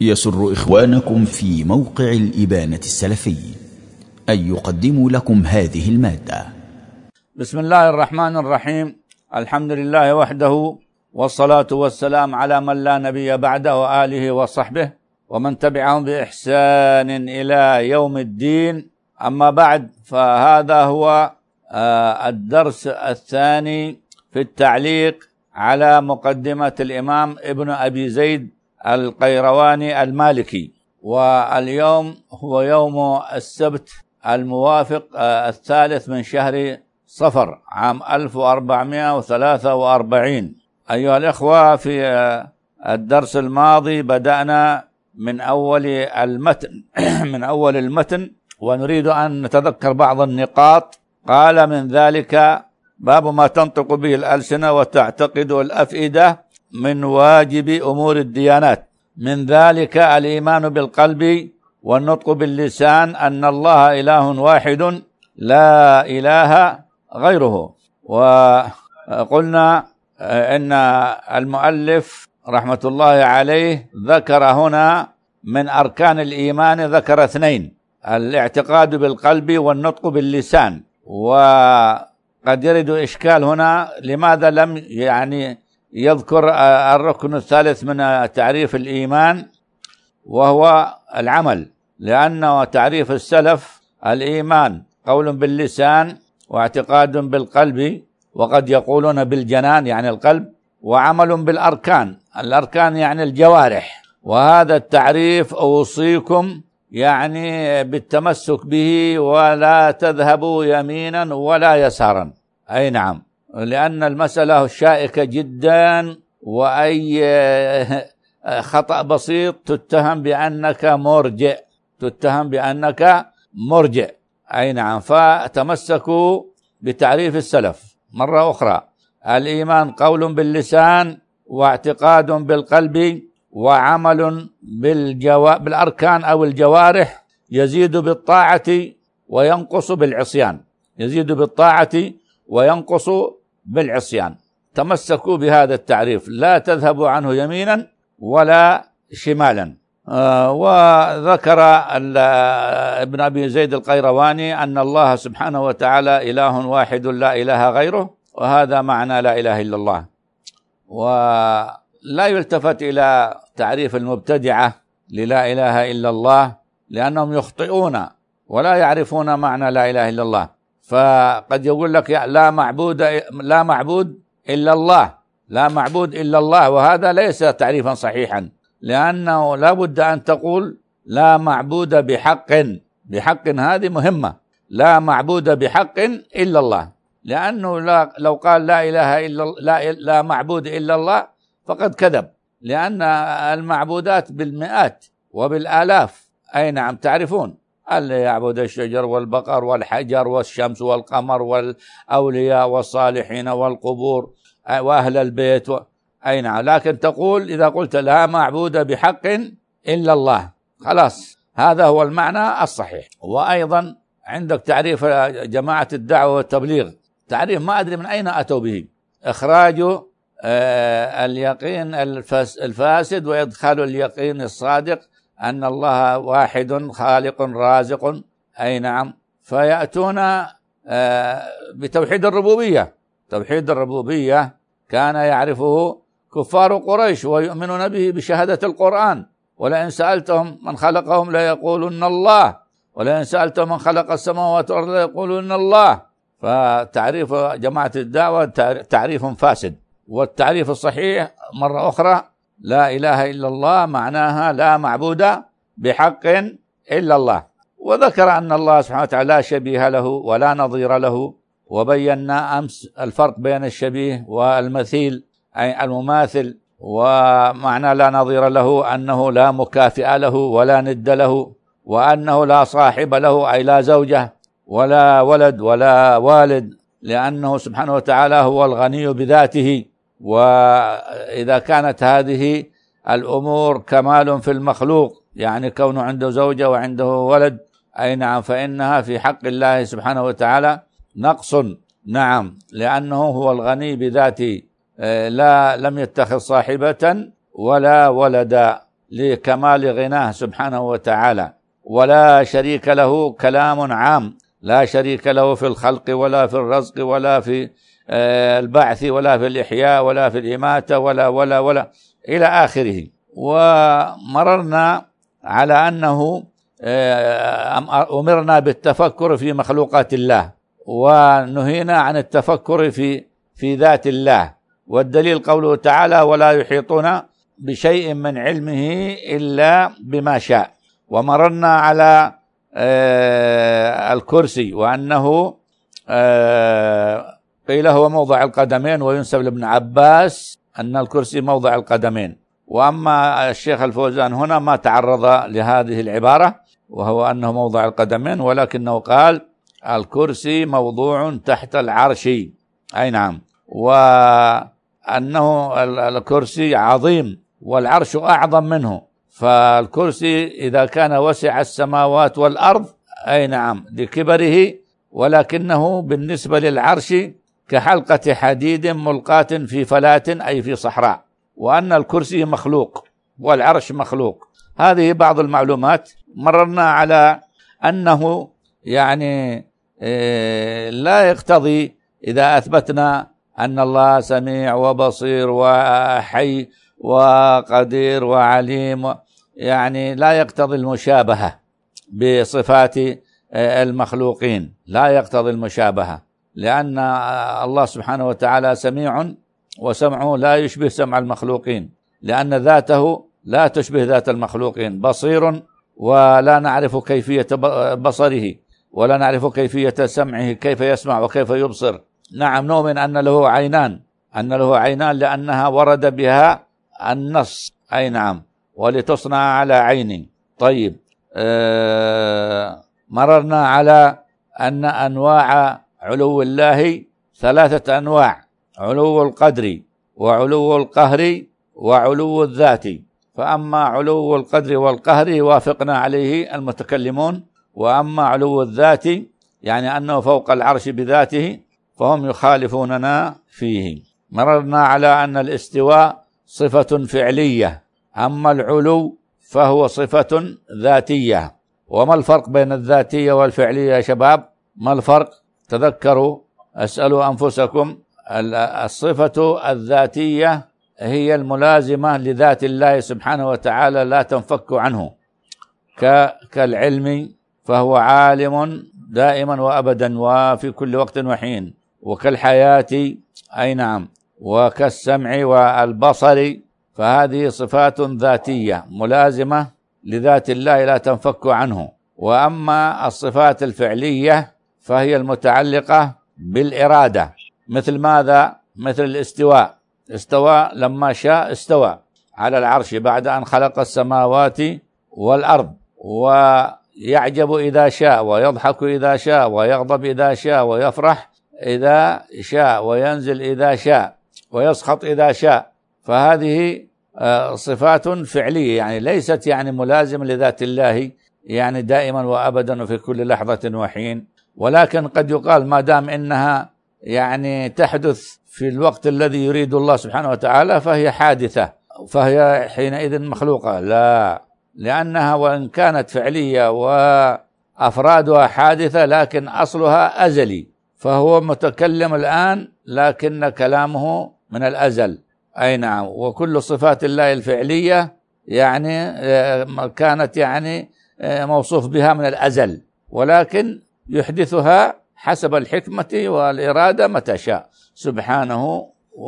يسر إخوانكم في موقع الإبانة السلفي أن يقدموا لكم هذه المادة. بسم الله الرحمن الرحيم. الحمد لله وحده، والصلاة والسلام على من لا نبي بعده، وآله وصحبه ومن تبعهم بإحسان إلى يوم الدين. أما بعد، فهذا هو الدرس الثاني في التعليق على مقدمة الإمام ابن أبي زيد القيرواني المالكي. واليوم هو يوم السبت الموافق 3 من شهر صفر عام 1443. أيها الإخوة، في الدرس الماضي بدأنا من أول المتن ونريد أن نتذكر بعض النقاط. قال: من ذلك باب ما تنطق به الألسنة وتعتقد الأفئدة من واجب أمور الديانات. من ذلك الإيمان بالقلب والنطق باللسان أن الله إله واحد لا إله غيره. وقلنا إن المؤلف رحمة الله عليه ذكر هنا من أركان الإيمان ذكر 2: الاعتقاد بالقلب والنطق باللسان. وقد يرد إشكال هنا، لماذا لم يذكر الركن الثالث من تعريف الإيمان وهو العمل؟ لأنه تعريف السلف الإيمان قول باللسان واعتقاد بالقلب، وقد يقولون بالجنان يعني القلب، وعمل بالأركان، الأركان يعني الجوارح. وهذا التعريف أوصيكم بالتمسك به، ولا تذهبوا يمينا ولا يسارا. أي نعم، لأن المسألة شائكة جدا، وأي خطأ بسيط تتهم بأنك مرجئ. أي نعم، فتمسكوا بتعريف السلف مرة أخرى: الإيمان قول باللسان واعتقاد بالقلب وعمل بالأركان أو الجوارح، يزيد بالطاعة وينقص بالعصيان. تمسكوا بهذا التعريف، لا تذهبوا عنه يمينا ولا شمالا. وذكر ابن أبي زيد القيرواني أن الله سبحانه وتعالى إله واحد لا إله غيره، وهذا معنى لا إله إلا الله. ولا يلتفت إلى تعريف المبتدعة للا إله إلا الله، لأنهم يخطئون ولا يعرفون معنى لا إله إلا الله. فقد يقول لك لا معبود إلا الله، وهذا ليس تعريفا صحيحا، لأنه لا بد أن تقول لا معبود بحق هذه مهمة، لا معبود بحق إلا الله. لأنه لو قال لا معبود إلا الله فقد كذب، لأن المعبودات بالمئات وبالآلاف. أي نعم، تعرفون اللي يعبد الشجر والبقر والحجر والشمس والقمر والأولياء والصالحين والقبور وأهل البيت أي نعم، لكن تقول إذا قلت لا معبود بحق إلا الله، خلاص هذا هو المعنى الصحيح. وأيضا عندك تعريف جماعة الدعوة والتبليغ، تعريف ما أدري من أين أتوا به: إخراج اليقين الفاسد وإدخال اليقين الصادق أن الله واحد خالق رازق. أي نعم، فيأتون بتوحيد الربوبية. توحيد الربوبية كان يعرفه كفار قريش ويؤمنون به بشهادة القرآن: ولئن سألتهم من خلقهم ليقولن الله، ولئن سألتهم من خلق السماوات والأرض ليقولن الله. فتعريف جماعة الدعوة تعريف فاسد. والتعريف الصحيح مرة أخرى: لا إله إلا الله معناها لا معبود بحق إلا الله. وذكر أن الله سبحانه وتعالى لا شبيه له ولا نظير له. وبينا أمس الفرق بين الشبيه والمثيل أي المماثل. ومعنى لا نظير له أنه لا مكافئ له ولا ند له، وأنه لا صاحب له أي لا زوجة ولا ولد ولا والد، لأنه سبحانه وتعالى هو الغني بذاته. وإذا كانت هذه الأمور كمال في المخلوق، كونه عنده زوجة وعنده ولد، أي نعم، فإنها في حق الله سبحانه وتعالى نقص. نعم، لأنه هو الغني بذاته، لم يتخذ صاحبة ولا ولدا، لكمال غناه سبحانه وتعالى، ولا شريك له، كلام عام، لا شريك له في الخلق ولا في الرزق ولا في البعث ولا في الإحياء ولا في الإماتة ولا إلى آخره. ومررنا على أنه أمرنا بالتفكر في مخلوقات الله، ونهينا عن التفكر في ذات الله، والدليل قوله تعالى: ولا يحيطون بشيء من علمه إلا بما شاء. ومررنا على الكرسي، وأنه قيل هو موضع القدمين، وينسب لابن عباس أن الكرسي موضع القدمين. وأما الشيخ الفوزان هنا ما تعرض لهذه العبارة، وهو أنه موضع القدمين، ولكنه قال الكرسي موضوع تحت العرش، أي نعم، وأنه الكرسي عظيم والعرش أعظم منه، فالكرسي إذا كان وسع السماوات والأرض، أي نعم، لكبره، ولكنه بالنسبة للعرش كحلقة حديد ملقاة في فلاة، أي في صحراء، وأن الكرسي مخلوق والعرش مخلوق. هذه بعض المعلومات. مررنا على أنه يعني لا يقتضي إذا أثبتنا أن الله سميع وبصير وحي وقدير وعليم، يعني لا يقتضي المشابهة بصفات المخلوقين، لا يقتضي المشابهة، لأن الله سبحانه وتعالى سميع، وسمعه لا يشبه سمع المخلوقين، لأن ذاته لا تشبه ذات المخلوقين. بصير ولا نعرف كيفية بصره، ولا نعرف كيفية سمعه، كيف يسمع وكيف يبصر. نعم، نؤمن أن له عينان، لأنها ورد بها النص، أي نعم، ولتصنع على عيني. طيب، مررنا على أن أنواع علو الله 3 أنواع: علو القدر، وعلو القهر، وعلو الذات. فأما علو القدر والقهر وافقنا عليه المتكلمون، وأما علو الذات يعني أنه فوق العرش بذاته فهم يخالفوننا فيه. مررنا على أن الاستواء صفة فعلية، أما العلو فهو صفة ذاتية. وما الفرق بين الذاتية والفعلية يا شباب؟ ما الفرق؟ تذكروا، أسألوا أنفسكم. الصفة الذاتية هي الملازمة لذات الله سبحانه وتعالى، لا تنفك عنه، كالعلم فهو عالم دائما وأبدا وفي كل وقت وحين، وكالحياة، أي نعم، وكالسمع والبصر، فهذه صفات ذاتية ملازمة لذات الله لا تنفك عنه. وأما الصفات الفعلية فهي المتعلقة بالإرادة. مثل ماذا؟ مثل الاستواء. استوى لما شاء استوى على العرش بعد أن خلق السماوات والأرض، ويعجب إذا شاء، ويضحك إذا شاء، ويغضب إذا شاء، ويفرح إذا شاء، وينزل إذا شاء، ويسخط إذا شاء. فهذه صفات فعلية، يعني ليست يعني ملازم لذات الله يعني دائما وأبدا وفي كل لحظة وحين، ولكن قد يقال ما دام إنها يعني تحدث في الوقت الذي يريد الله سبحانه وتعالى فهي حادثة، فهي حينئذ مخلوقة. لا، لأنها وإن كانت فعلية وأفرادها حادثة لكن أصلها أزلي، فهو متكلم الآن لكن كلامه من الأزل، أي نعم. وكل صفات الله الفعلية يعني كانت يعني موصوف بها من الأزل، ولكن يحدثها حسب الحكمة والإرادة متى شاء سبحانه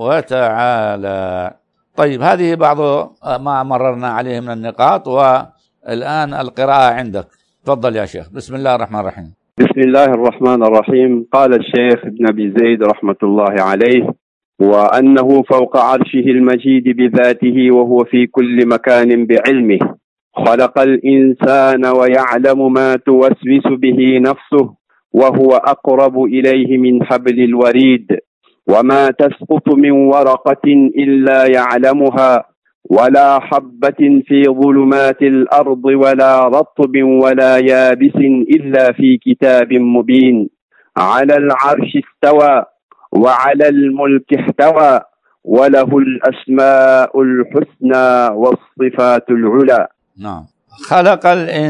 وتعالى. طيب، هذه بعض ما مررنا عليه من النقاط، والآن القراءة عندك. تفضل يا شيخ. بسم الله الرحمن الرحيم. بسم الله الرحمن الرحيم. قال الشيخ ابن أبي زيد رحمة الله عليه: وأنه فوق عرشه المجيد بذاته، وهو في كل مكان بعلمه. خلق الإنسان ويعلم ما توسوس به نفسه، وهو أقرب إليه من حبل الوريد. وما تسقط من ورقة إلا يعلمها، ولا حبة في ظلمات الأرض، ولا رطب ولا يابس إلا في كتاب مبين. على العرش استوى، وعلى الملك احتوى، وله الأسماء الحسنى والصفات العلى. نعم. خلق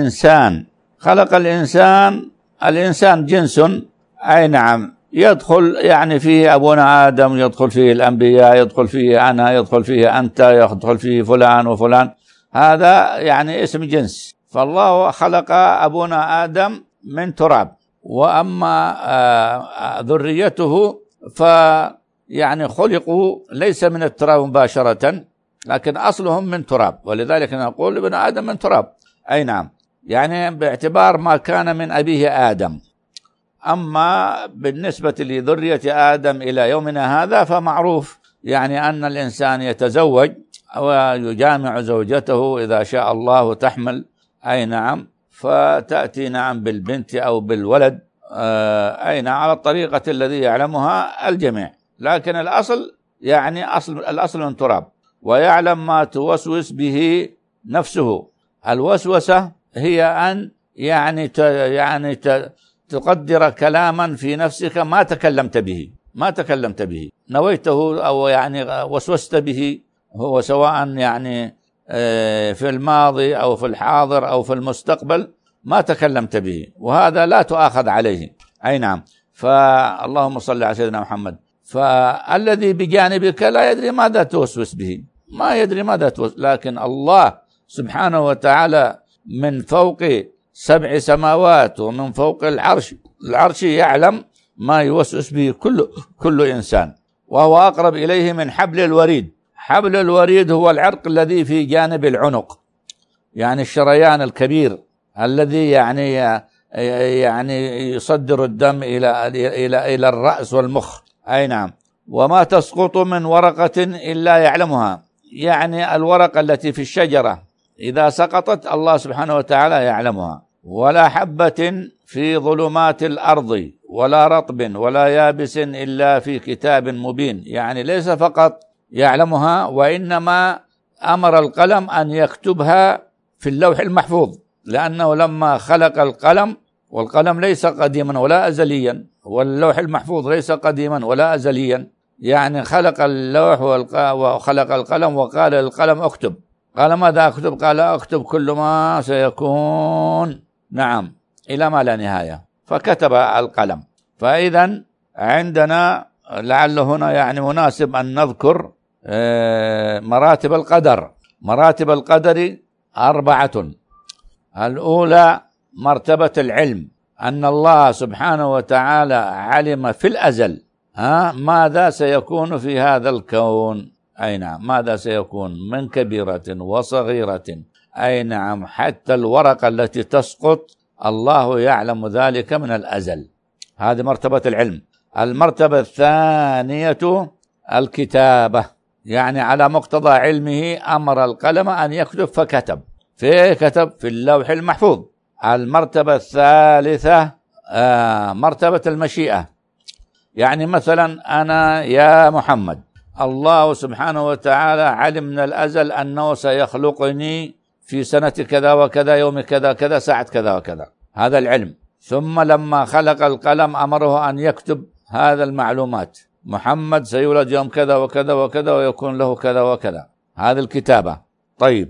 الإنسان الإنسان جنس، أي نعم، يدخل يعني فيه أبونا آدم، يدخل فيه الأنبياء، يدخل فيه أنا، يدخل فيه أنت، يدخل فيه فلان وفلان، هذا يعني اسم جنس. فالله خلق أبونا آدم من تراب، وأما ذريته فيعني خلقوا ليس من التراب مباشرة، لكن أصلهم من تراب، ولذلك نقول ابن آدم من تراب. أي نعم، يعني باعتبار ما كان من أبيه آدم. أما بالنسبة لذرية آدم إلى يومنا هذا فمعروف يعني أن الإنسان يتزوج ويجامع زوجته إذا شاء الله تحمل، أي نعم، فتأتي نعم بالبنت أو بالولد، أي نعم، على الطريقة الذي يعلمها الجميع. لكن الأصل يعني الأصل من تراب، ويعلم ما توسوس به نفسه. الوسوسة هي أن يعني تقدر كلاما في نفسك ما تكلمت به، نويته أو يعني وسوست به، هو سواء يعني في الماضي أو في الحاضر أو في المستقبل، ما تكلمت به، وهذا لا تؤاخذ عليه. أي نعم. فاللهم صل على سيدنا محمد. فالذي بجانبك لا يدري ماذا توسوس به، ما يدري ماذا توسوس، لكن الله سبحانه وتعالى من فوق 7 سماوات ومن فوق العرش يعلم ما يوسوس به كل إنسان، وهو أقرب إليه من حبل الوريد. حبل الوريد هو العرق الذي في جانب العنق، يعني الشريان الكبير الذي يعني يصدر الدم إلى الرأس والمخ. أي نعم. وما تسقط من ورقة إلا يعلمها، يعني الورقة التي في الشجرة إذا سقطت الله سبحانه وتعالى يعلمها. ولا حبة في ظلمات الأرض ولا رطب ولا يابس إلا في كتاب مبين، يعني ليس فقط يعلمها، وإنما أمر القلم أن يكتبها في اللوح المحفوظ، لأنه لما خلق القلم، والقلم ليس قديما ولا أزليا، واللوح المحفوظ ليس قديما ولا أزليا، يعني خلق اللوح وخلق القلم وقال للقلم اكتب. قال ماذا أكتب؟ قال أكتب كل ما سيكون، نعم، إلى ما لا نهاية، فكتب القلم. فإذا عندنا لعل هنا يعني مناسب أن نذكر مراتب القدر. مراتب القدر 4. الأولى مرتبة العلم، أن الله سبحانه وتعالى علم في الأزل ماذا سيكون في هذا الكون. أي نعم، ماذا سيكون من كبيرة وصغيرة، أي نعم، حتى الورقة التي تسقط الله يعلم ذلك من الأزل. هذه مرتبة العلم. المرتبة الثانية الكتابة، يعني على مقتضى علمه أمر القلم أن يكتب فكتب، كتب في اللوح المحفوظ. المرتبة الثالثة مرتبة المشيئة، يعني مثلا أنا يا محمد، الله سبحانه وتعالى علم من الأزل أنه سيخلقني في سنة كذا وكذا، يوم كذا كذا، ساعة كذا وكذا، هذا العلم. ثم لما خلق القلم أمره أن يكتب هذا المعلومات، محمد سيولد يوم كذا وكذا وكذا ويكون له كذا وكذا، هذه الكتابة. طيب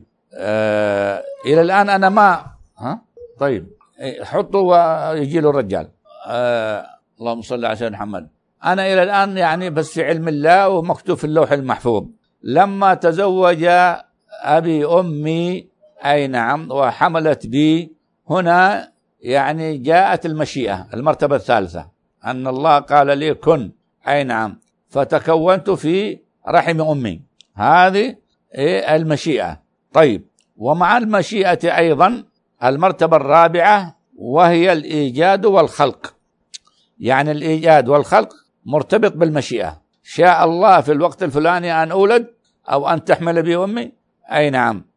إلى الآن أنا ما طيب حطوا ويجي له الرجال. اللهم صل على سيدنا محمد. أنا إلى الآن يعني بس في علم الله ومكتوب في اللوح المحفوظ. لما تزوج أبي أمي، أي نعم، وحملت بي، هنا يعني جاءت المشيئة، المرتبة الثالثة، أن الله قال لي كن، أي نعم، فتكونت في رحم أمي، هذه المشيئة. طيب، ومع المشيئة أيضا المرتبة الرابعة، وهي الإيجاد والخلق، يعني الإيجاد والخلق مرتبط بالمشيئة. شاء الله في الوقت الفلاني أن أولد أو أن تحمل بي أمي، أي نعم،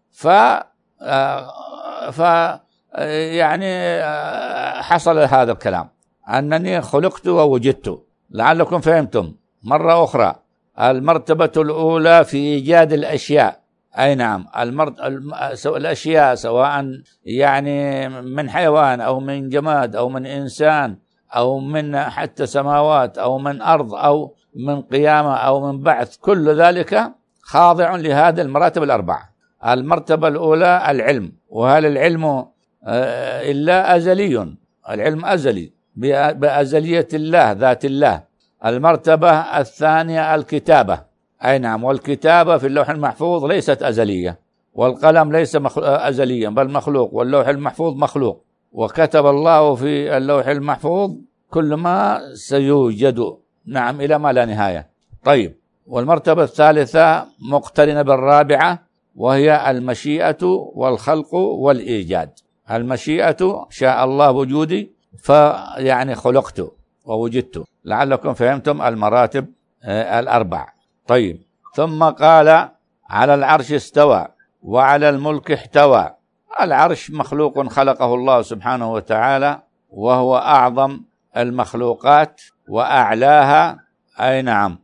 يعني حصل هذا الكلام، أنني خلقت ووجدت. لعلكم فهمتم. مرة أخرى، المرتبة الأولى في إيجاد الأشياء، أي نعم، الأشياء سواء يعني من حيوان أو من جماد أو من إنسان أو من حتى سماوات أو من أرض أو من قيامة أو من بعث، كل ذلك خاضع لهذه المراتب الأربعة. المرتبة الأولى العلم، وهل العلم إلا أزلي؟ العلم أزلي بأزلية الله ذات الله. المرتبة الثانية الكتابة، أي نعم، والكتابة في اللوح المحفوظ ليست أزلية، والقلم ليس أزليا بل مخلوق، واللوح المحفوظ مخلوق، وكتب الله في اللوح المحفوظ كل ما سيوجد، نعم، إلى ما لا نهاية. طيب، والمرتبة الثالثة مقترنة بالرابعة، وهي المشيئة والخلق والإيجاد. المشيئة شاء الله وجودي فيعني خلقت ووجدت، لعلكم فهمتم المراتب الأربع. طيب، ثم قال على العرش استوى وعلى الملك احتوى. العرش مخلوق خلقه الله سبحانه وتعالى، وهو أعظم المخلوقات وأعلاها، أي نعم،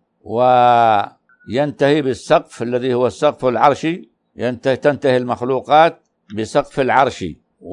وينتهي بالسقف الذي هو السقف العرشي، تنتهي المخلوقات بسقف العرش،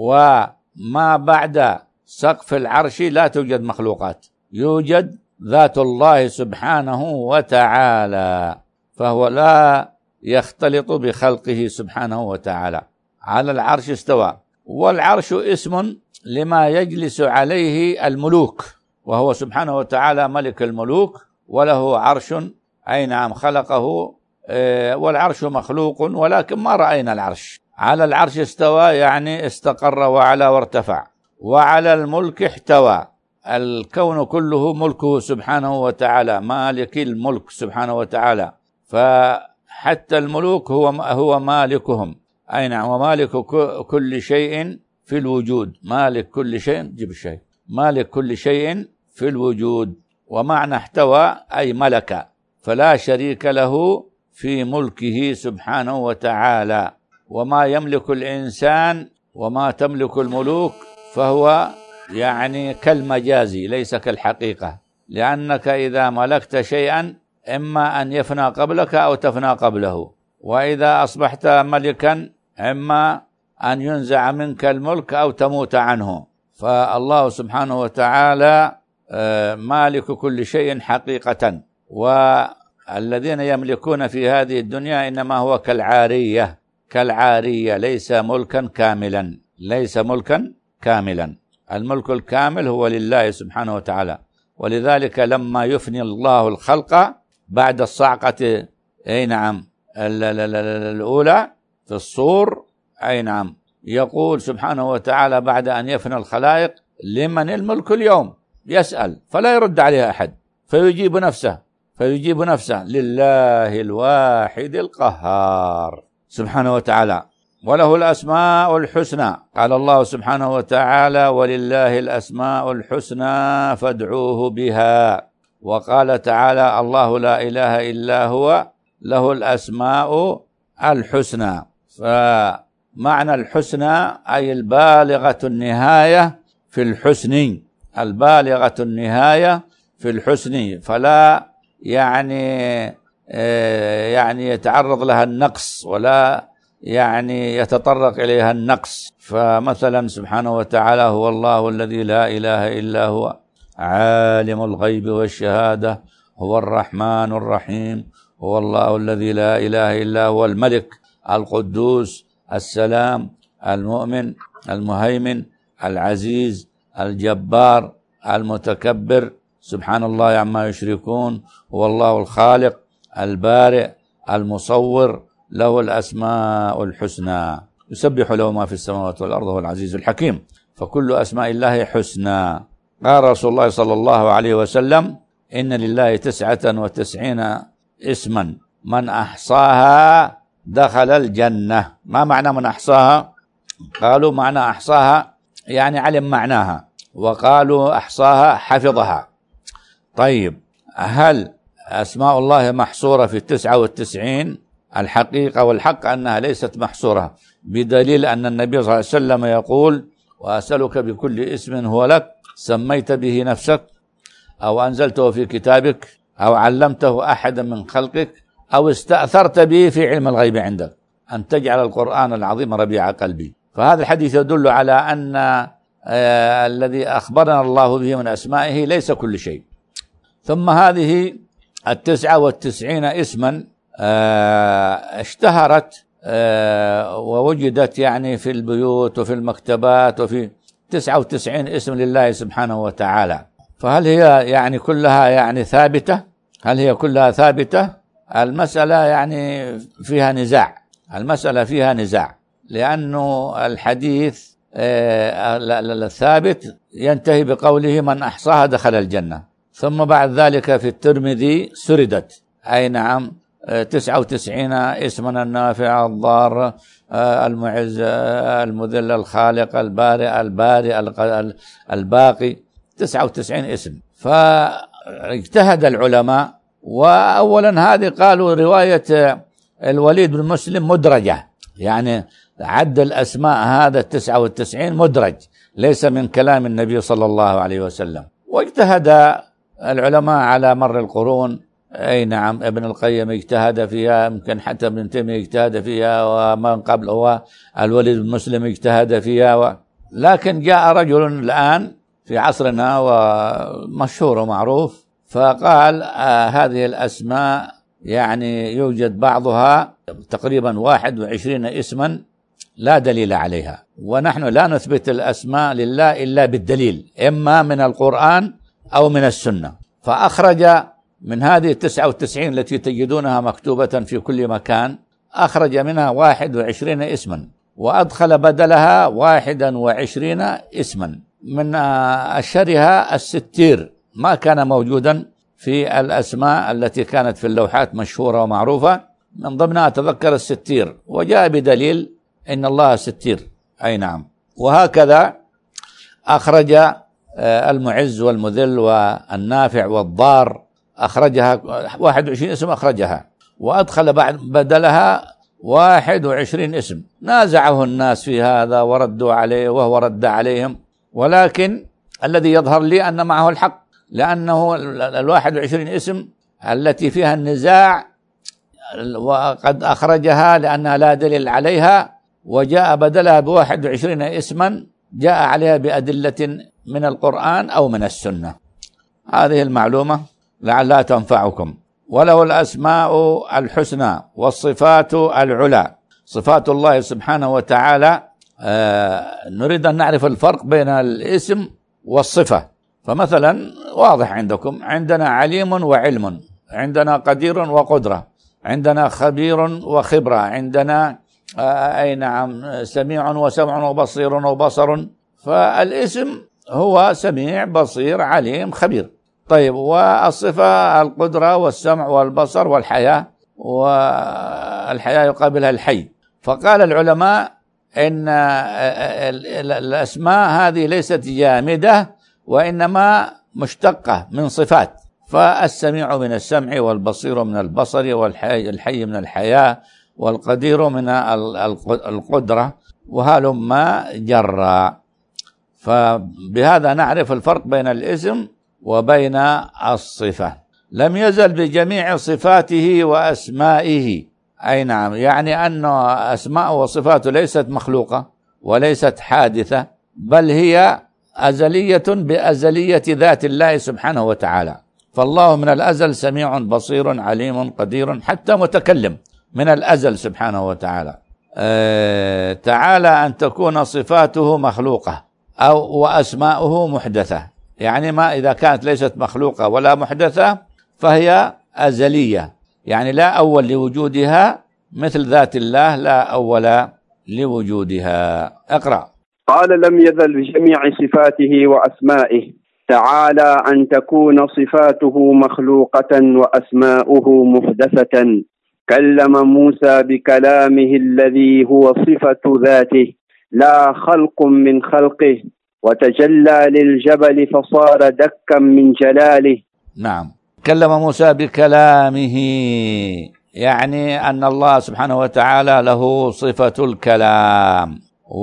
وما بعد سقف العرش لا توجد مخلوقات، يوجد ذات الله سبحانه وتعالى، فهو لا يختلط بخلقه سبحانه وتعالى. على العرش استوى، والعرش اسم لما يجلس عليه الملوك، وهو سبحانه وتعالى ملك الملوك وله عرش، أي نعم، خلقه، والعرش مخلوق ولكن ما رأينا العرش. على العرش استوى يعني استقر وعلى وارتفع. وعلى الملك احتوى، الكون كله ملكه سبحانه وتعالى، مالك الملك سبحانه وتعالى، فحتى الملوك هو مالكهم، أي نعم، ومالك كل شيء في الوجود، مالك كل شيء، جيب الشيء، مالك كل شيء في الوجود. ومعنى احتوى أي ملك، فلا شريك له في ملكه سبحانه وتعالى. وما يملك الإنسان وما تملك الملوك فهو يعني كالمجاز ليس كالحقيقة، لأنك إذا ملكت شيئا إما أن يفنى قبلك أو تفنى قبله، وإذا أصبحت ملكا إما أن ينزع منك الملك أو تموت عنه. فالله سبحانه وتعالى مالك كل شيء حقيقة، والذين يملكون في هذه الدنيا إنما هو كالعارية، ليس ملكا كاملا، ليس ملكا كاملا. الملك الكامل هو لله سبحانه وتعالى. ولذلك لما يفني الله الخلق بعد الصعقة، أي نعم، الأولى في الصور، أي نعم، يقول سبحانه وتعالى بعد أن يفني الخلائق: لمن الملك اليوم؟ يسأل فلا يرد عليه أحد، فيجيب نفسه لله الواحد القهار سبحانه وتعالى، وله الأسماء الحسنى. قال الله سبحانه وتعالى: ولله الأسماء الحسنى فادعوه بها. وقال تعالى: الله لا إله إلا هو له الأسماء الحسنى. فمعنى الحسنى أي البالغة النهاية في الحسن، البالغة النهاية في الحسن، فلا يعني يتعرض لها النقص ولا يعني يتطرق إليها النقص. فمثلا سبحانه وتعالى هو الله الذي لا إله إلا هو عالم الغيب والشهادة، هو الرحمن الرحيم، هو الله الذي لا إله إلا هو الملك القدوس السلام المؤمن المهيمن العزيز الجبار المتكبر، سبحان الله عما يشركون، هو الله الخالق البارئ المصور، له الأسماء الحسنى، يسبح له ما في السماوات والأرض، هو العزيز الحكيم. فكل أسماء الله حسنى. قال رسول الله صلى الله عليه وسلم: إن لله 99 اسما من أحصاها دخل الجنة. ما معنى من أحصاها؟ قالوا معنى أحصاها يعني علم معناها، وقالوا أحصاها حفظها. طيب، هل أسماء الله محصورة في 99؟ الحقيقة والحق أنها ليست محصورة، بدليل أن النبي صلى الله عليه وسلم يقول: وأسألك بكل اسم هو لك سميت به نفسك أو أنزلته في كتابك أو علمته أحدا من خلقك أو استأثرت به في علم الغيب عندك أن تجعل القرآن العظيم ربيع قلبي. فهذا الحديث يدل على أن الذي أخبرنا الله به من أسمائه ليس كل شيء. ثم هذه 99 اسما اشتهرت ووجدت يعني في البيوت وفي المكتبات، وفي 99 اسم لله سبحانه وتعالى. فهل هي يعني كلها يعني ثابتة؟ هل هي كلها ثابتة؟ المسألة يعني فيها نزاع، المسألة فيها نزاع، لأنه الحديث الثابت ينتهي بقوله من أحصاها دخل الجنة، ثم بعد ذلك في الترمذي سردت، أي نعم 99 اسما النافع الضار المعز المذل الخالق البارئ الباقي، 99 اسم. فاجتهد العلماء، وأولا هذه قالوا رواية الوليد بن مسلم مدرجة، يعني عد الأسماء هذا 99 مدرج، ليس من كلام النبي صلى الله عليه وسلم. واجتهد العلماء على مر القرون، أي نعم ابن القيم اجتهد فيها، يمكن حتى ابن تيمية اجتهد فيها، ومن قبل هو الوليد بن مسلم اجتهد فيها لكن جاء رجل الآن في عصرنا ومشهور ومعروف فقال هذه الأسماء يعني يوجد بعضها تقريبا 21 اسما لا دليل عليها، ونحن لا نثبت الأسماء لله إلا بالدليل، إما من القرآن أو من السنة. فأخرج من هذه 99 التي تجدونها مكتوبة في كل مكان، أخرج منها 21 اسما، وأدخل بدلها 21 اسما. من أشهرها الستير، ما كان موجودا في الأسماء التي كانت في اللوحات مشهورة ومعروفة، من ضمنها أتذكر الستير، وجاء بدليل إن الله ستير، أي نعم. وهكذا أخرج المعز والمذل والنافع والضار، أخرجها 21 اسم أخرجها، وأدخل بعد بدلها 21 اسم. نازعه الناس في هذا وردوا عليه وهو رد عليهم، ولكن الذي يظهر لي أن معه الحق، لأنه 21 اسم التي فيها النزاع وقد أخرجها لأنها لا دليل عليها، وجاء بدلها ب21 اسما جاء عليها بأدلة من القرآن أو من السنة. هذه المعلومة لعلها تنفعكم. وله الأسماء الحسنى والصفات العلى. صفات الله سبحانه وتعالى نريد أن نعرف الفرق بين الاسم والصفة. فمثلا واضح عندكم، عندنا عليم وعلم، عندنا قدير وقدرة، عندنا خبير وخبرة، عندنا أي نعم سميع وسمع وبصير وبصر. فالاسم هو سميع بصير عليم خبير. طيب، والصفة القدرة والسمع والبصر والحياة، والحياة يقابلها الحي. فقال العلماء إن الأسماء هذه ليست جامدة، وإنما مشتقة من صفات. فالسميع من السمع، والبصير من البصر، والحي من الحياة، والقدير من القدرة، وهلما جرى. فبهذا نعرف الفرق بين الاسم وبين الصفة. لم يزل بجميع صفاته وأسمائه، أي نعم، يعني أن أسماء وصفاته ليست مخلوقة وليست حادثة، بل هي أزلية بأزلية ذات الله سبحانه وتعالى. فالله من الأزل سميع بصير عليم قدير، حتى متكلم من الأزل سبحانه وتعالى. تعالى أن تكون صفاته مخلوقة أو وأسماؤه محدثة، يعني ما إذا كانت ليست مخلوقة ولا محدثة فهي أزلية، يعني لا أول لوجودها، مثل ذات الله لا أول لوجودها. اقرأ. قال لم يزل بجميع صفاته وأسمائه تعالى أن تكون صفاته مخلوقة وأسماؤه محدثة. كلم موسى بكلامه الذي هو صفة ذاته لا خلق من خلقه، وتجلى للجبل فصار دكا من جلاله. نعم، كلم موسى بكلامه، يعني أن الله سبحانه وتعالى له صفة الكلام،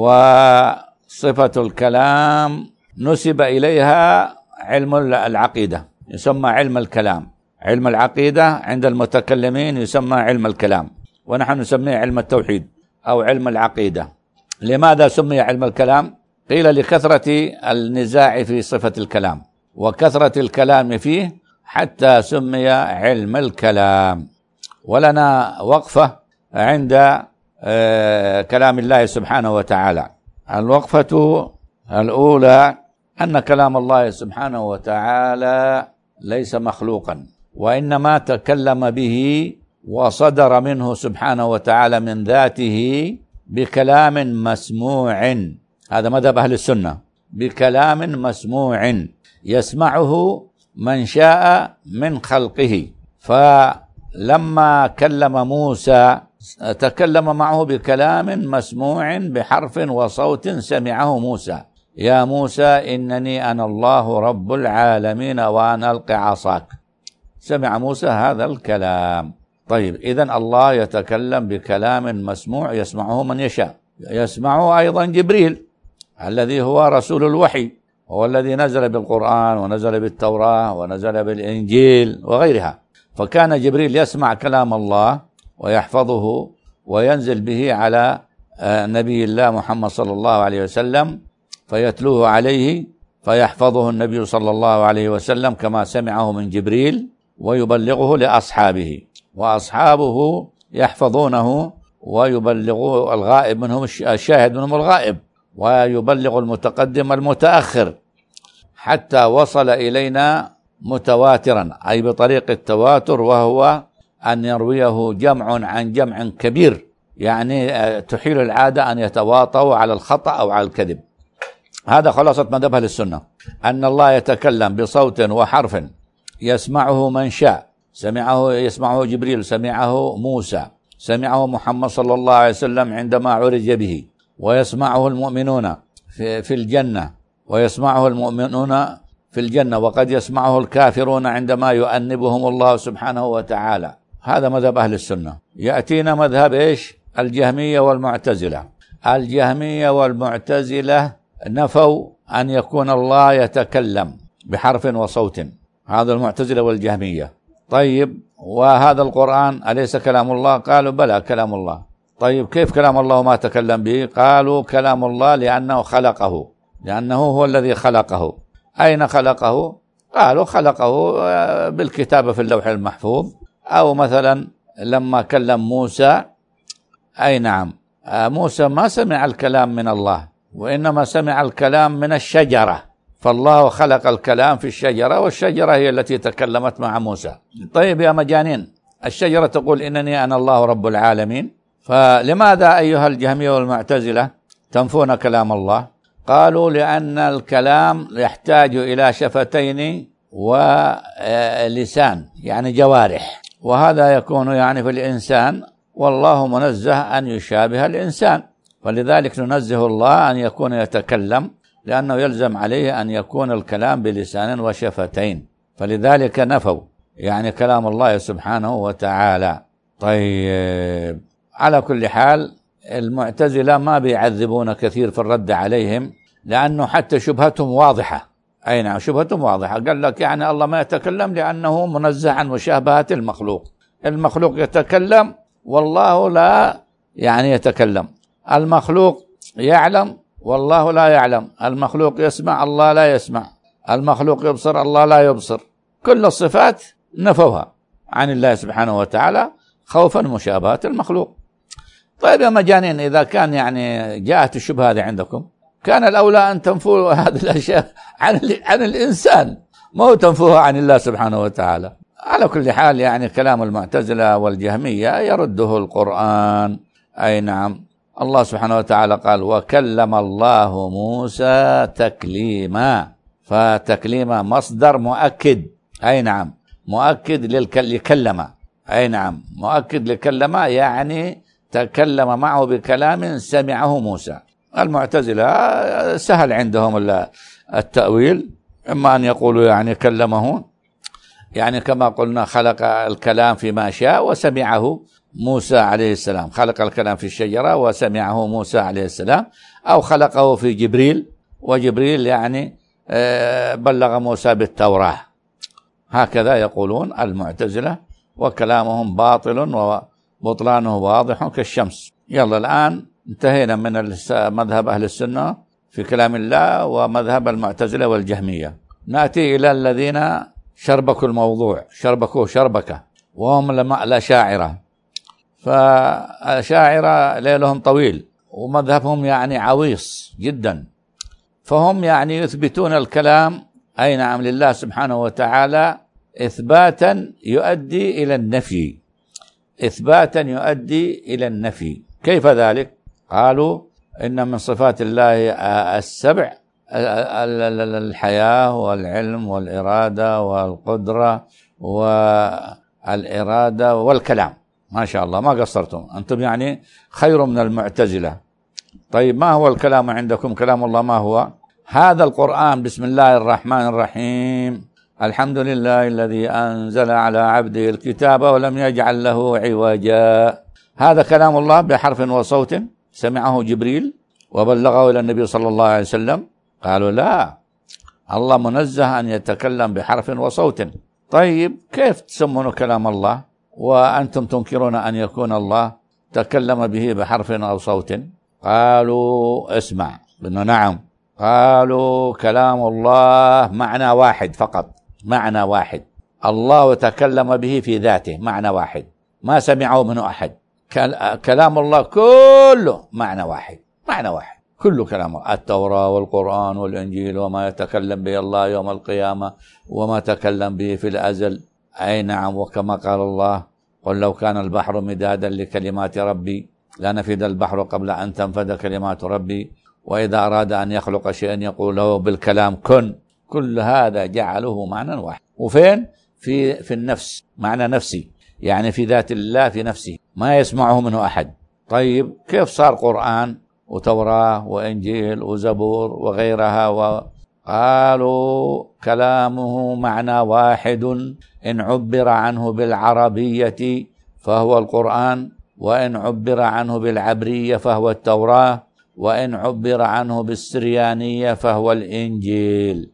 وصفة الكلام نسب إليها علم العقيدة، يسمى علم الكلام. علم العقيدة عند المتكلمين يسمى علم الكلام، ونحن نسميه علم التوحيد أو علم العقيدة. لماذا سمي علم الكلام؟ قيل لكثرة النزاع في صفة الكلام وكثرة الكلام فيه، حتى سمي علم الكلام. ولنا وقفة عند كلام الله سبحانه وتعالى. الوقفة الأولى أن كلام الله سبحانه وتعالى ليس مخلوقا، وإنما تكلم به وصدر منه سبحانه وتعالى من ذاته بكلام مسموع. هذا مذهب أهل السنة، بكلام مسموع يسمعه من شاء من خلقه. فلما كلم موسى تكلم معه بكلام مسموع بحرف وصوت سمعه موسى: يا موسى إنني أنا الله رب العالمين وأن ألق عصاك. سمع موسى هذا الكلام. طيب، إذن الله يتكلم بكلام مسموع يسمعه من يشاء. يسمعه أيضا جبريل الذي هو رسول الوحي، هو الذي نزل بالقرآن ونزل بالتوراة ونزل بالإنجيل وغيرها. فكان جبريل يسمع كلام الله ويحفظه وينزل به على نبي الله محمد صلى الله عليه وسلم، فيتلوه عليه فيحفظه النبي صلى الله عليه وسلم كما سمعه من جبريل، ويبلغه لأصحابه، وأصحابه يحفظونه ويبلغوا الغائب منهم الشاهد منهم الغائب، ويبلغ المتقدم المتأخر، حتى وصل إلينا متواترا، أي بطريق التواتر، وهو أن يرويه جمع عن جمع كبير، يعني تحيل العادة أن يتواطوا على الخطأ أو على الكذب. هذا خلاصة مذهب أهل السنة، أن الله يتكلم بصوت وحرف يسمعه من شاء. يسمعه جبريل، سمعه موسى، سمعه محمد صلى الله عليه وسلم عندما عرج به، ويسمعه المؤمنون في الجنة، ويسمعه المؤمنون في الجنة، وقد يسمعه الكافرون عندما يؤنبهم الله سبحانه وتعالى. هذا مذهب أهل السنة. يأتينا مذهب إيش؟ الجهمية والمعتزلة. الجهمية والمعتزلة نفوا أن يكون الله يتكلم بحرف وصوت، هذا المعتزلة والجهمية. طيب، وهذا القرآن أليس كلام الله؟ قالوا بلى كلام الله. طيب، كيف كلام الله ما تكلم به؟ قالوا كلام الله لأنه خلقه، لأنه هو الذي خلقه. أين خلقه؟ قالوا خلقه بالكتابة في اللوح المحفوظ، أو مثلا لما كلم موسى، أي نعم، موسى ما سمع الكلام من الله، وإنما سمع الكلام من الشجرة، فالله خلق الكلام في الشجرة، والشجرة هي التي تكلمت مع موسى. طيب يا مجانين، الشجرة تقول إنني أنا الله رب العالمين، فلماذا أيها الجهمية والمعتزلة تنفون كلام الله؟ قالوا لأن الكلام يحتاج إلى شفتين ولسان، يعني جوارح، وهذا يكون يعني في الإنسان، والله منزه أن يشابه الإنسان، فلذلك ننزه الله أن يكون يتكلم، لأنه يلزم عليه أن يكون الكلام بلسان وشفتين، فلذلك نفوا يعني كلام الله سبحانه وتعالى. طيب، على كل حال المعتزلة ما بيعذبون كثير في الرد عليهم، لأنه حتى شبهتهم واضحة. أي نعم، شبهتهم واضحة. قال لك يعني الله ما يتكلم لأنه منزه عن مشابهة المخلوق. المخلوق يتكلم والله لا يعني يتكلم، المخلوق يعلم والله لا يعلم، المخلوق يسمع الله لا يسمع، المخلوق يبصر الله لا يبصر. كل الصفات نفوها عن الله سبحانه وتعالى خوفا مشابهة المخلوق. طيب يا مجانين، إذا كان يعني جاءت الشبهة هذه عندكم، كان الأولى أن تنفوا هذه الأشياء عن الإنسان، ما تنفوها عن الله سبحانه وتعالى. على كل حال يعني كلام المعتزلة والجهمية يرده القرآن. أي نعم، الله سبحانه وتعالى قال وكلم الله موسى تكليما، فتكليما مصدر مؤكد. أي نعم، مؤكد لكلم. أي نعم، مؤكد لكلم، يعني تكلم معه بكلام سمعه موسى. المعتزلة سهل عندهم التأويل، إما أن يقولوا يعني كلمه، يعني كما قلنا خلق الكلام فيما شاء وسمعه موسى عليه السلام، خلق الكلام في الشجرة وسمعه موسى عليه السلام، أو خلقه في جبريل، وجبريل يعني بلغ موسى بالتوراة. هكذا يقولون المعتزلة، وكلامهم باطل وبطلانه واضح كالشمس. يلا الآن انتهينا من مذهب أهل السنة في كلام الله ومذهب المعتزلة والجهمية. نأتي إلى الذين شربكوا الموضوع، شربكوا شربكة، وهم الأشاعرة. فالأشاعرة ليلهم طويل ومذهبهم يعني عويص جدا، فهم يعني يثبتون الكلام أي نعم لله سبحانه وتعالى إثباتا يؤدي إلى النفي، إثباتا يؤدي إلى النفي. كيف ذلك؟ قالوا إن من صفات الله السبع الحياة والعلم والإرادة والقدرة والإرادة والكلام. ما شاء الله ما قصرتم أنتم، يعني خير من المعتزلة. طيب ما هو الكلام عندكم؟ كلام الله ما هو؟ هذا القرآن بسم الله الرحمن الرحيم الحمد لله الذي أنزل على عبده الكتاب ولم يجعل له عوجا، هذا كلام الله بحرف وصوت سمعه جبريل وبلغه إلى النبي صلى الله عليه وسلم. قالوا لا، الله منزه أن يتكلم بحرف وصوت. طيب كيف تسمون كلام الله وأنتم تنكرون أن يكون الله تكلم به بحرف أو صوت؟ قالوا اسمع، قلنا نعم. قالوا كلام الله معنى واحد فقط، معنى واحد، الله تكلم به في ذاته، معنى واحد ما سمعه منه أحد. كلام الله كله معنى واحد، معنى واحد كل كلام الله، التوراة والقرآن والإنجيل وما يتكلم به الله يوم القيامة وما تكلم به في الأزل. أي نعم. وكما قال الله قل لو كان البحر مدادا لكلمات ربي لنفد البحر قبل أن تنفد كلمات ربي وإذا أراد أن يخلق شيئا يقول له بالكلام كن. كل هذا جعله معنى واحد. وفين؟ في النفس، معنى نفسي، يعني في ذات الله في نفسه ما يسمعه منه أحد. طيب كيف صار قرآن وتوراة وإنجيل وزبور وغيرها؟ وقالوا كلامه معنى واحد، إن عبر عنه بالعربية فهو القرآن، وإن عبر عنه بالعبرية فهو التوراة، وإن عبر عنه بالسريانية فهو الإنجيل،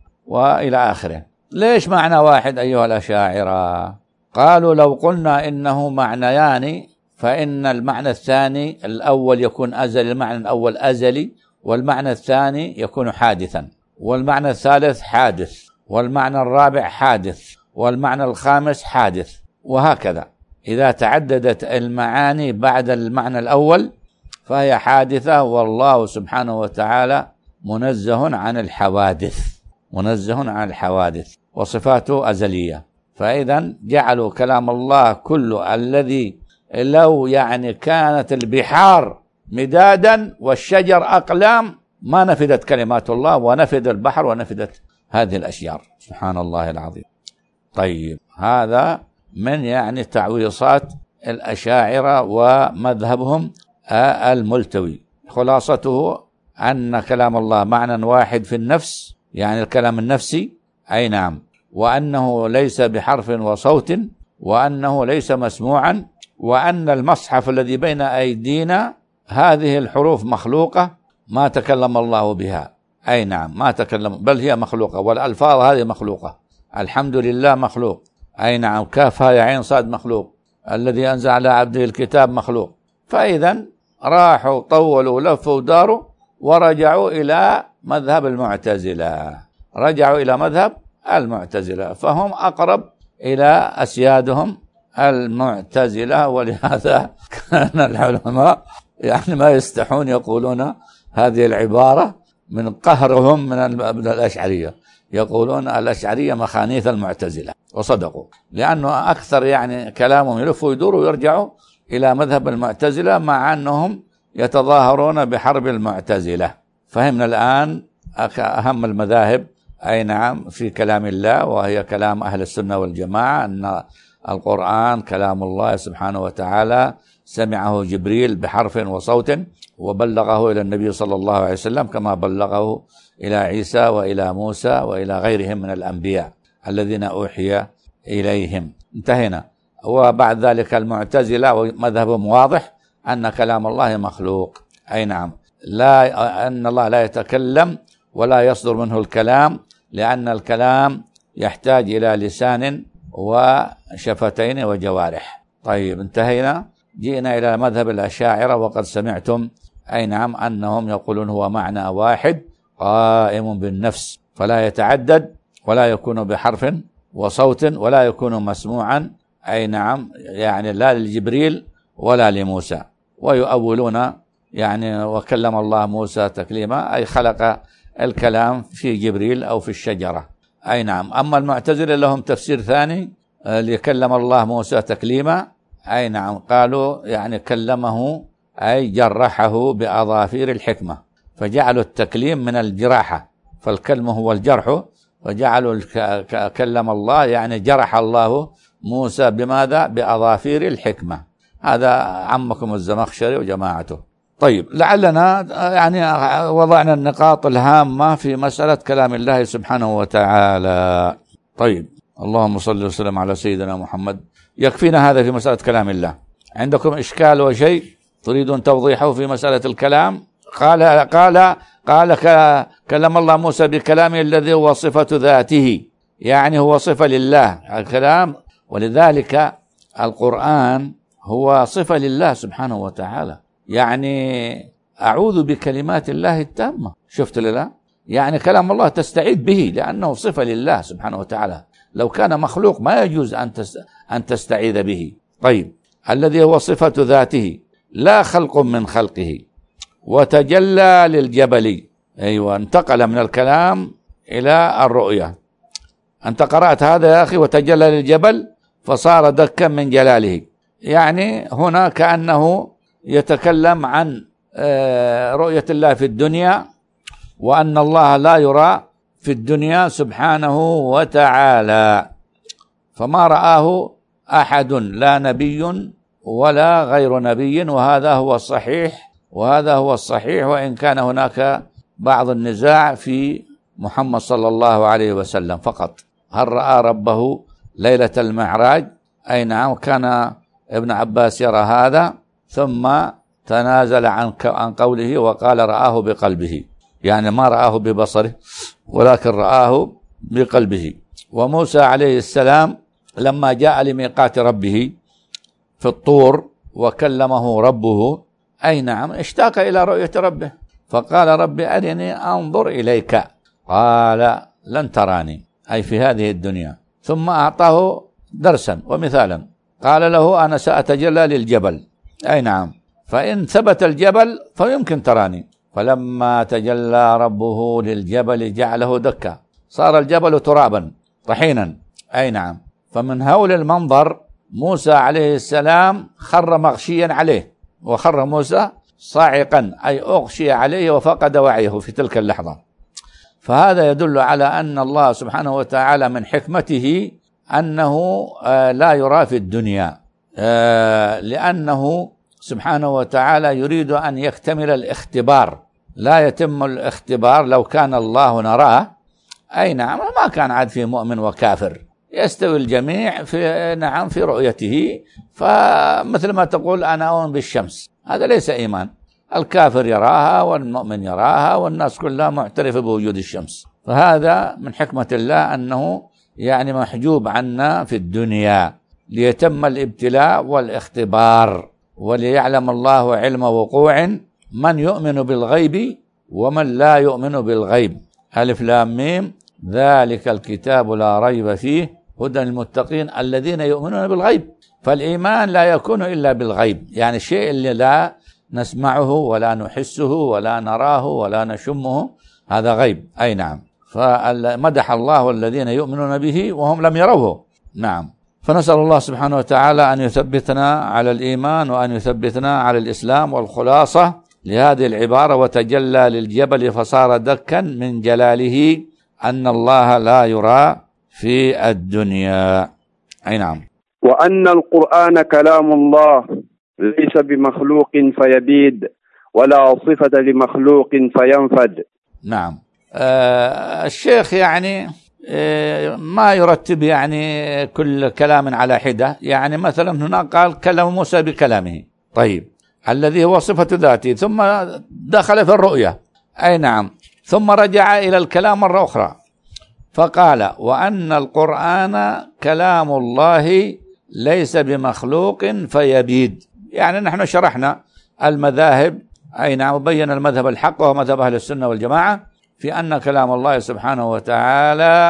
وإلى آخره. ليش معنى واحد أيها الأشاعرة؟ قالوا لو قلنا إنه معنيان فإن المعنى الثاني الأول يكون أزلي، المعنى الأول أزلي، والمعنى الثاني يكون حادثا، والمعنى الثالث حادث، والمعنى الرابع حادث، والمعنى الخامس حادث، وهكذا. إذا تعددت المعاني بعد المعنى الأول فهي حادثة، والله سبحانه وتعالى منزه عن الحوادث، منزه عن الحوادث وصفاته أزلية. فإذا جعلوا كلام الله كله الذي لو يعني كانت البحار مدادا والشجر أقلام ما نفدت كلمات الله، ونفد البحر ونفدت هذه الأشجار، سبحان الله العظيم. طيب هذا من يعني تعويصات الأشاعرة ومذهبهم الملتوي. خلاصته أن كلام الله معنى واحد في النفس، يعني الكلام النفسي، أي نعم، وأنه ليس بحرف وصوت، وأنه ليس مسموعا، وأن المصحف الذي بين أيدينا هذه الحروف مخلوقة ما تكلم الله بها، أي نعم ما تكلم، بل هي مخلوقة، والألفاظ هذه مخلوقة. الحمد لله مخلوق، أي نعم، كاف هاء عين صاد مخلوق، الذي أنزل على عبده الكتاب مخلوق. فإذا راحوا طولوا لفوا وداروا ورجعوا إلى مذهب المعتزلة، رجعوا إلى مذهب المعتزلة، فهم أقرب إلى أسيادهم المعتزلة. ولهذا كان العلماء يعني ما يستحون يقولون هذه العبارة من قهرهم من الأشعرية، يقولون الأشعرية مخانيث المعتزلة، وصدقوا، لأنه أكثر يعني كلامهم يلفوا ويدوروا ويرجعوا إلى مذهب المعتزلة، مع أنهم يتظاهرون بحرب المعتزلة. فهمنا الآن أهم المذاهب، أي نعم، في كلام الله، وهي كلام أهل السنة والجماعة، أن القرآن كلام الله سبحانه وتعالى، سمعه جبريل بحرف وصوت وبلغه إلى النبي صلى الله عليه وسلم كما بلغه إلى عيسى وإلى موسى وإلى غيرهم من الأنبياء الذين أوحي إليهم. انتهينا. وبعد ذلك المعتزلة ومذهبهم واضح أن كلام الله مخلوق، أي نعم، لا، أن الله لا يتكلم ولا يصدر منه الكلام، لأن الكلام يحتاج إلى لسان وشفتين وجوارح. طيب انتهينا. جئنا إلى مذهب الأشاعرة، وقد سمعتم، أي نعم، أنهم يقولون هو معنى واحد قائم بالنفس، فلا يتعدد ولا يكون بحرف وصوت ولا يكون مسموعا، أي نعم، يعني لا لجبريل ولا لموسى. ويؤولون يعني وكلم الله موسى تكليما، أي خلق الكلام في جبريل أو في الشجرة، أي نعم. أما المعتزلة لهم تفسير ثاني لكلم الله موسى تكليما، أي نعم، قالوا يعني كلمه أي جرحه بأظافير الحكمة، فجعلوا التكليم من الجراحة، فالكلم هو الجرح، فجعلوا كلم الله يعني جرح الله موسى بماذا؟ بأظافير الحكمة. هذا عمكم الزمخشري وجماعته. طيب، لعلنا يعني وضعنا النقاط الهامة في مسألة كلام الله سبحانه وتعالى. طيب، اللهم صل وسلم على سيدنا محمد. يكفينا هذا في مسألة كلام الله. عندكم إشكال وشيء تريدون توضيحه في مسألة الكلام؟ قال كلم الله موسى بكلامه الذي هو صفة ذاته، يعني هو صفة لله الكلام، ولذلك القرآن هو صفة لله سبحانه وتعالى. يعني أعوذ بكلمات الله التامة، شفت لله؟ يعني كلام الله تستعيذ به لأنه صفة لله سبحانه وتعالى، لو كان مخلوق ما يجوز أن تستعيذ به. طيب، الذي هو صفة ذاته لا خلق من خلقه، وتجلى للجبل، أيوة، انتقل من الكلام إلى الرؤية. أنت قرأت هذا يا أخي؟ وتجلى للجبل فصار دكا من جلاله، يعني هنا كأنه يتكلم عن رؤية الله في الدنيا، وأن الله لا يرى في الدنيا سبحانه وتعالى، فما رآه أحد، لا نبي ولا غير نبي، وهذا هو الصحيح، وإن كان هناك بعض النزاع في محمد صلى الله عليه وسلم فقط. هل رأى ربه ليلة المعراج؟ أي نعم، كان ابن عباس يرى هذا، ثم تنازل عن قوله وقال رآه بقلبه، يعني ما رآه ببصره ولكن رآه بقلبه. وموسى عليه السلام لما جاء لميقات ربه في الطور وكلمه ربه، أي نعم، اشتاق إلى رؤية ربه، فقال رب أرني أنظر إليك، قال لن تراني، أي في هذه الدنيا. ثم أعطاه درسا ومثالا، قال له أنا سأتجلى للجبل، أي نعم، فإن ثبت الجبل فيمكن تراني. فلما تجلى ربه للجبل جعله دكا، صار الجبل ترابا طحينا، أي نعم. فمن هول المنظر موسى عليه السلام خر مغشيا عليه، وخر موسى صاعقا، أي أغشي عليه وفقد وعيه في تلك اللحظة. فهذا يدل على أن الله سبحانه وتعالى من حكمته أنه لا يرى في الدنيا، لأنه سبحانه وتعالى يريد أن يكتمل الاختبار. لا يتم الاختبار لو كان الله نراه، أي نعم، ما كان عاد في مؤمن وكافر، يستوي الجميع في رؤيته. فمثل ما تقول أنا أؤمن بالشمس، هذا ليس إيمان، الكافر يراها والمؤمن يراها والناس كلها معترفة بوجود الشمس. فهذا من حكمة الله أنه يعني محجوب عنا في الدنيا ليتم الابتلاء والاختبار، وليعلم الله علم وقوع من يؤمن بالغيب ومن لا يؤمن بالغيب. ألف لام ميم، ذلك الكتاب لا ريب فيه هدى للمتقين الذين يؤمنون بالغيب. فالإيمان لا يكون إلا بالغيب، يعني الشيء اللي لا نسمعه ولا نحسه ولا نراه ولا نشمه، هذا غيب، أي نعم. فمدح الله الذين يؤمنون به وهم لم يروه، نعم. فنسأل الله سبحانه وتعالى أن يثبتنا على الإيمان وأن يثبتنا على الإسلام. والخلاصة لهذه العبارة وتجلى للجبل فصار دكا من جلاله أن الله لا يرى في الدنيا، أي نعم. وأن القرآن كلام الله ليس بمخلوق فيبيد ولا صفة لمخلوق فينفد. نعم. الشيخ يعني ما يرتب يعني كل كلام على حدة. يعني مثلا هنا قال كلم موسى بكلامه، طيب، الذي هو صفة ذاته، ثم دخل في الرؤية، أي نعم، ثم رجع إلى الكلام مرة أخرى فقال وأن القرآن كلام الله ليس بمخلوق فيبيد. يعني نحن شرحنا المذاهب، أي نعم، وبين المذهب الحق وهو مذهب أهل السنة والجماعة في أن كلام الله سبحانه وتعالى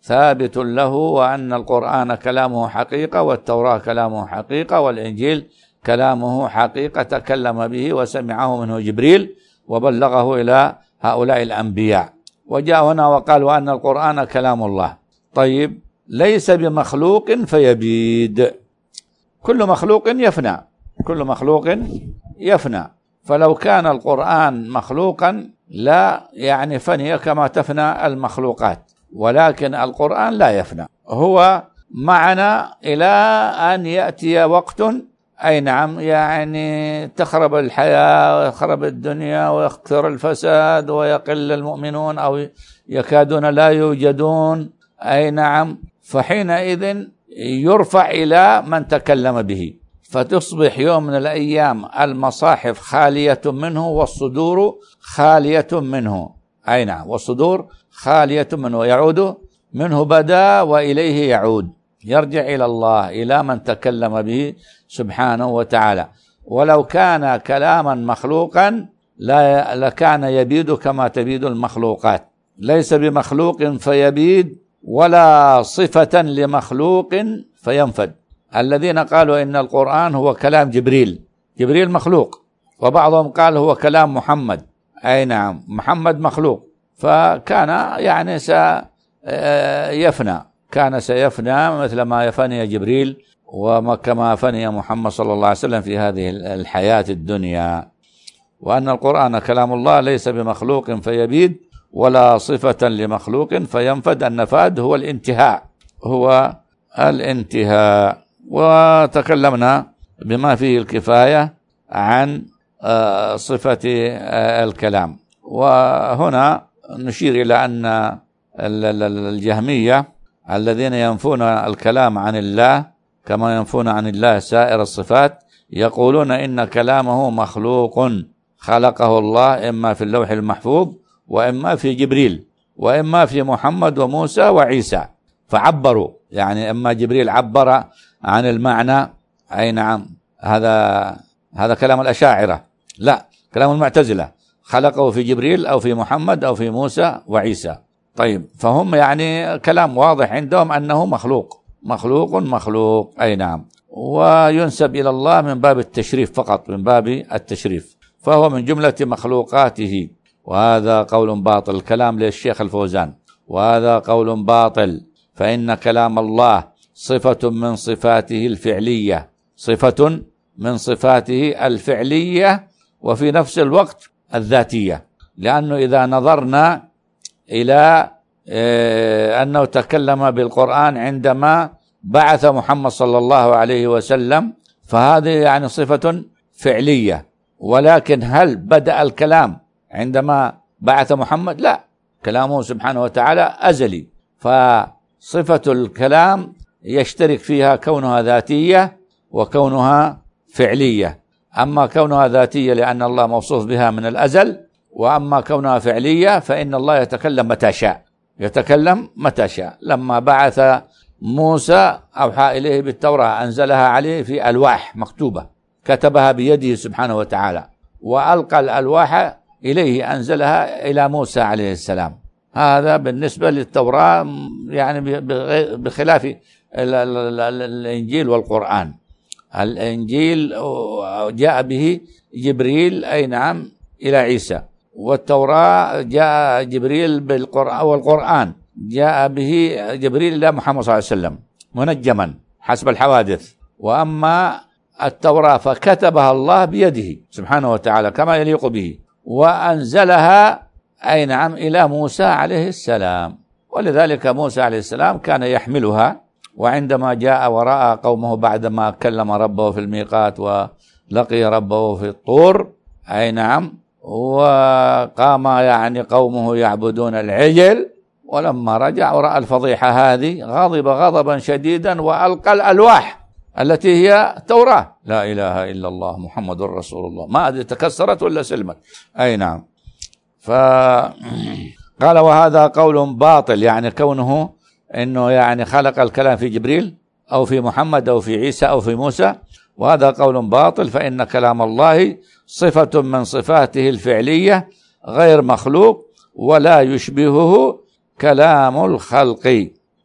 ثابت له، وأن القرآن كلامه حقيقة، والتوراة كلامه حقيقة، والإنجيل كلامه حقيقة تكلم به وسمعه منه جبريل وبلغه إلى هؤلاء الأنبياء. وجاء هنا وقال وأن القرآن كلام الله. طيب، ليس بمخلوق فيبيد. كل مخلوق يفنى، كل مخلوق يفنى. فلو كان القرآن مخلوقا لا يعني فني كما تفنى المخلوقات، ولكن القرآن لا يفنى، هو معنا إلى أن يأتي وقت أي نعم يعني تخرب الحياة ويخرب الدنيا ويكثر الفساد ويقل المؤمنون أو يكادون لا يوجدون، أي نعم، فحينئذ يرفع إلى من تكلم به، فتصبح يوم من الأيام المصاحف خالية منه والصدور خالية منه، أي نعم، والصدور خالية منه، يعود منه بدا وإليه يعود، يرجع إلى الله، إلى من تكلم به سبحانه وتعالى. ولو كان كلاما مخلوقا لكان يبيد كما تبيد المخلوقات. ليس بمخلوق فيبيد ولا صفة لمخلوق فينفد. الذين قالوا إن القرآن هو كلام جبريل، جبريل مخلوق، وبعضهم قال هو كلام محمد، أي نعم، محمد مخلوق، فكان يعني سيفنى، كان سيفنى مثل ما يفني جبريل وكما فني محمد صلى الله عليه وسلم في هذه الحياة الدنيا. وأن القرآن كلام الله ليس بمخلوق فيبيد ولا صفة لمخلوق فينفد. النفاد هو الانتهاء، هو الانتهاء. وتكلمنا بما فيه الكفاية عن صفة الكلام. وهنا نشير إلى أن الجهمية الذين ينفون الكلام عن الله كما ينفون عن الله سائر الصفات يقولون إن كلامه مخلوق خلقه الله إما في اللوح المحفوظ وإما في جبريل وإما في محمد وموسى وعيسى، فعبروا، يعني إما جبريل عبر عن المعنى، أي نعم، هذا كلام الأشاعرة، لا، كلام المعتزلة، خلقه في جبريل أو في محمد أو في موسى وعيسى. طيب، فهم يعني كلام واضح عندهم أنه مخلوق، أي نعم، وينسب إلى الله من باب التشريف فقط، من باب التشريف، فهو من جملة مخلوقاته. وهذا قول باطل، كلام للشيخ الفوزان، وهذا قول باطل، فإن كلام الله صفة من صفاته الفعلية، صفة من صفاته الفعلية، وفي نفس الوقت الذاتية. لأنه إذا نظرنا إلى أنه تكلم بالقرآن عندما بعث محمد صلى الله عليه وسلم، فهذه يعني صفة فعلية. ولكن هل بدأ الكلام عندما بعث محمد؟ لا، كلامه سبحانه وتعالى أزلي، فصفة الكلام يشترك فيها كونها ذاتية وكونها فعلية. أما كونها ذاتية لأن الله موصوف بها من الأزل، وأما كونها فعلية فإن الله يتكلم متى شاء، يتكلم متى شاء. لما بعث موسى أوحى إليه بالتوراة، أنزلها عليه في ألواح مكتوبة، كتبها بيده سبحانه وتعالى، وألقى الألواح إليه، أنزلها إلى موسى عليه السلام. هذا بالنسبة للتوراة، يعني بخلاف الإنجيل والقرآن. الإنجيل جاء به جبريل، أي نعم، إلى عيسى، والتوراة جاء جبريل بالقرآن، والقرآن جاء به جبريل إلى محمد صلى الله عليه وسلم منجما حسب الحوادث. وأما التوراة فكتبها الله بيده سبحانه وتعالى كما يليق به، وأنزلها، أي نعم، إلى موسى عليه السلام. ولذلك موسى عليه السلام كان يحملها، وعندما جاء ورأى قومه بعدما كلم ربه في الميقات ولقي ربه في الطور، أي نعم، وقام يعني قومه يعبدون العجل، ولما رجع ورأى الفضيحة هذه غضب غضبا شديدا وألقى الألواح التي هي التوراة. لا إله إلا الله محمد رسول الله، ما أدري تكسرت ولا سلمت، أي نعم. فقال وهذا قول باطل، يعني كونه إنه يعني خلق الكلام في جبريل أو في محمد أو في عيسى أو في موسى، وهذا قول باطل، فإن كلام الله صفة من صفاته الفعلية غير مخلوق ولا يشبهه كلام الخلق.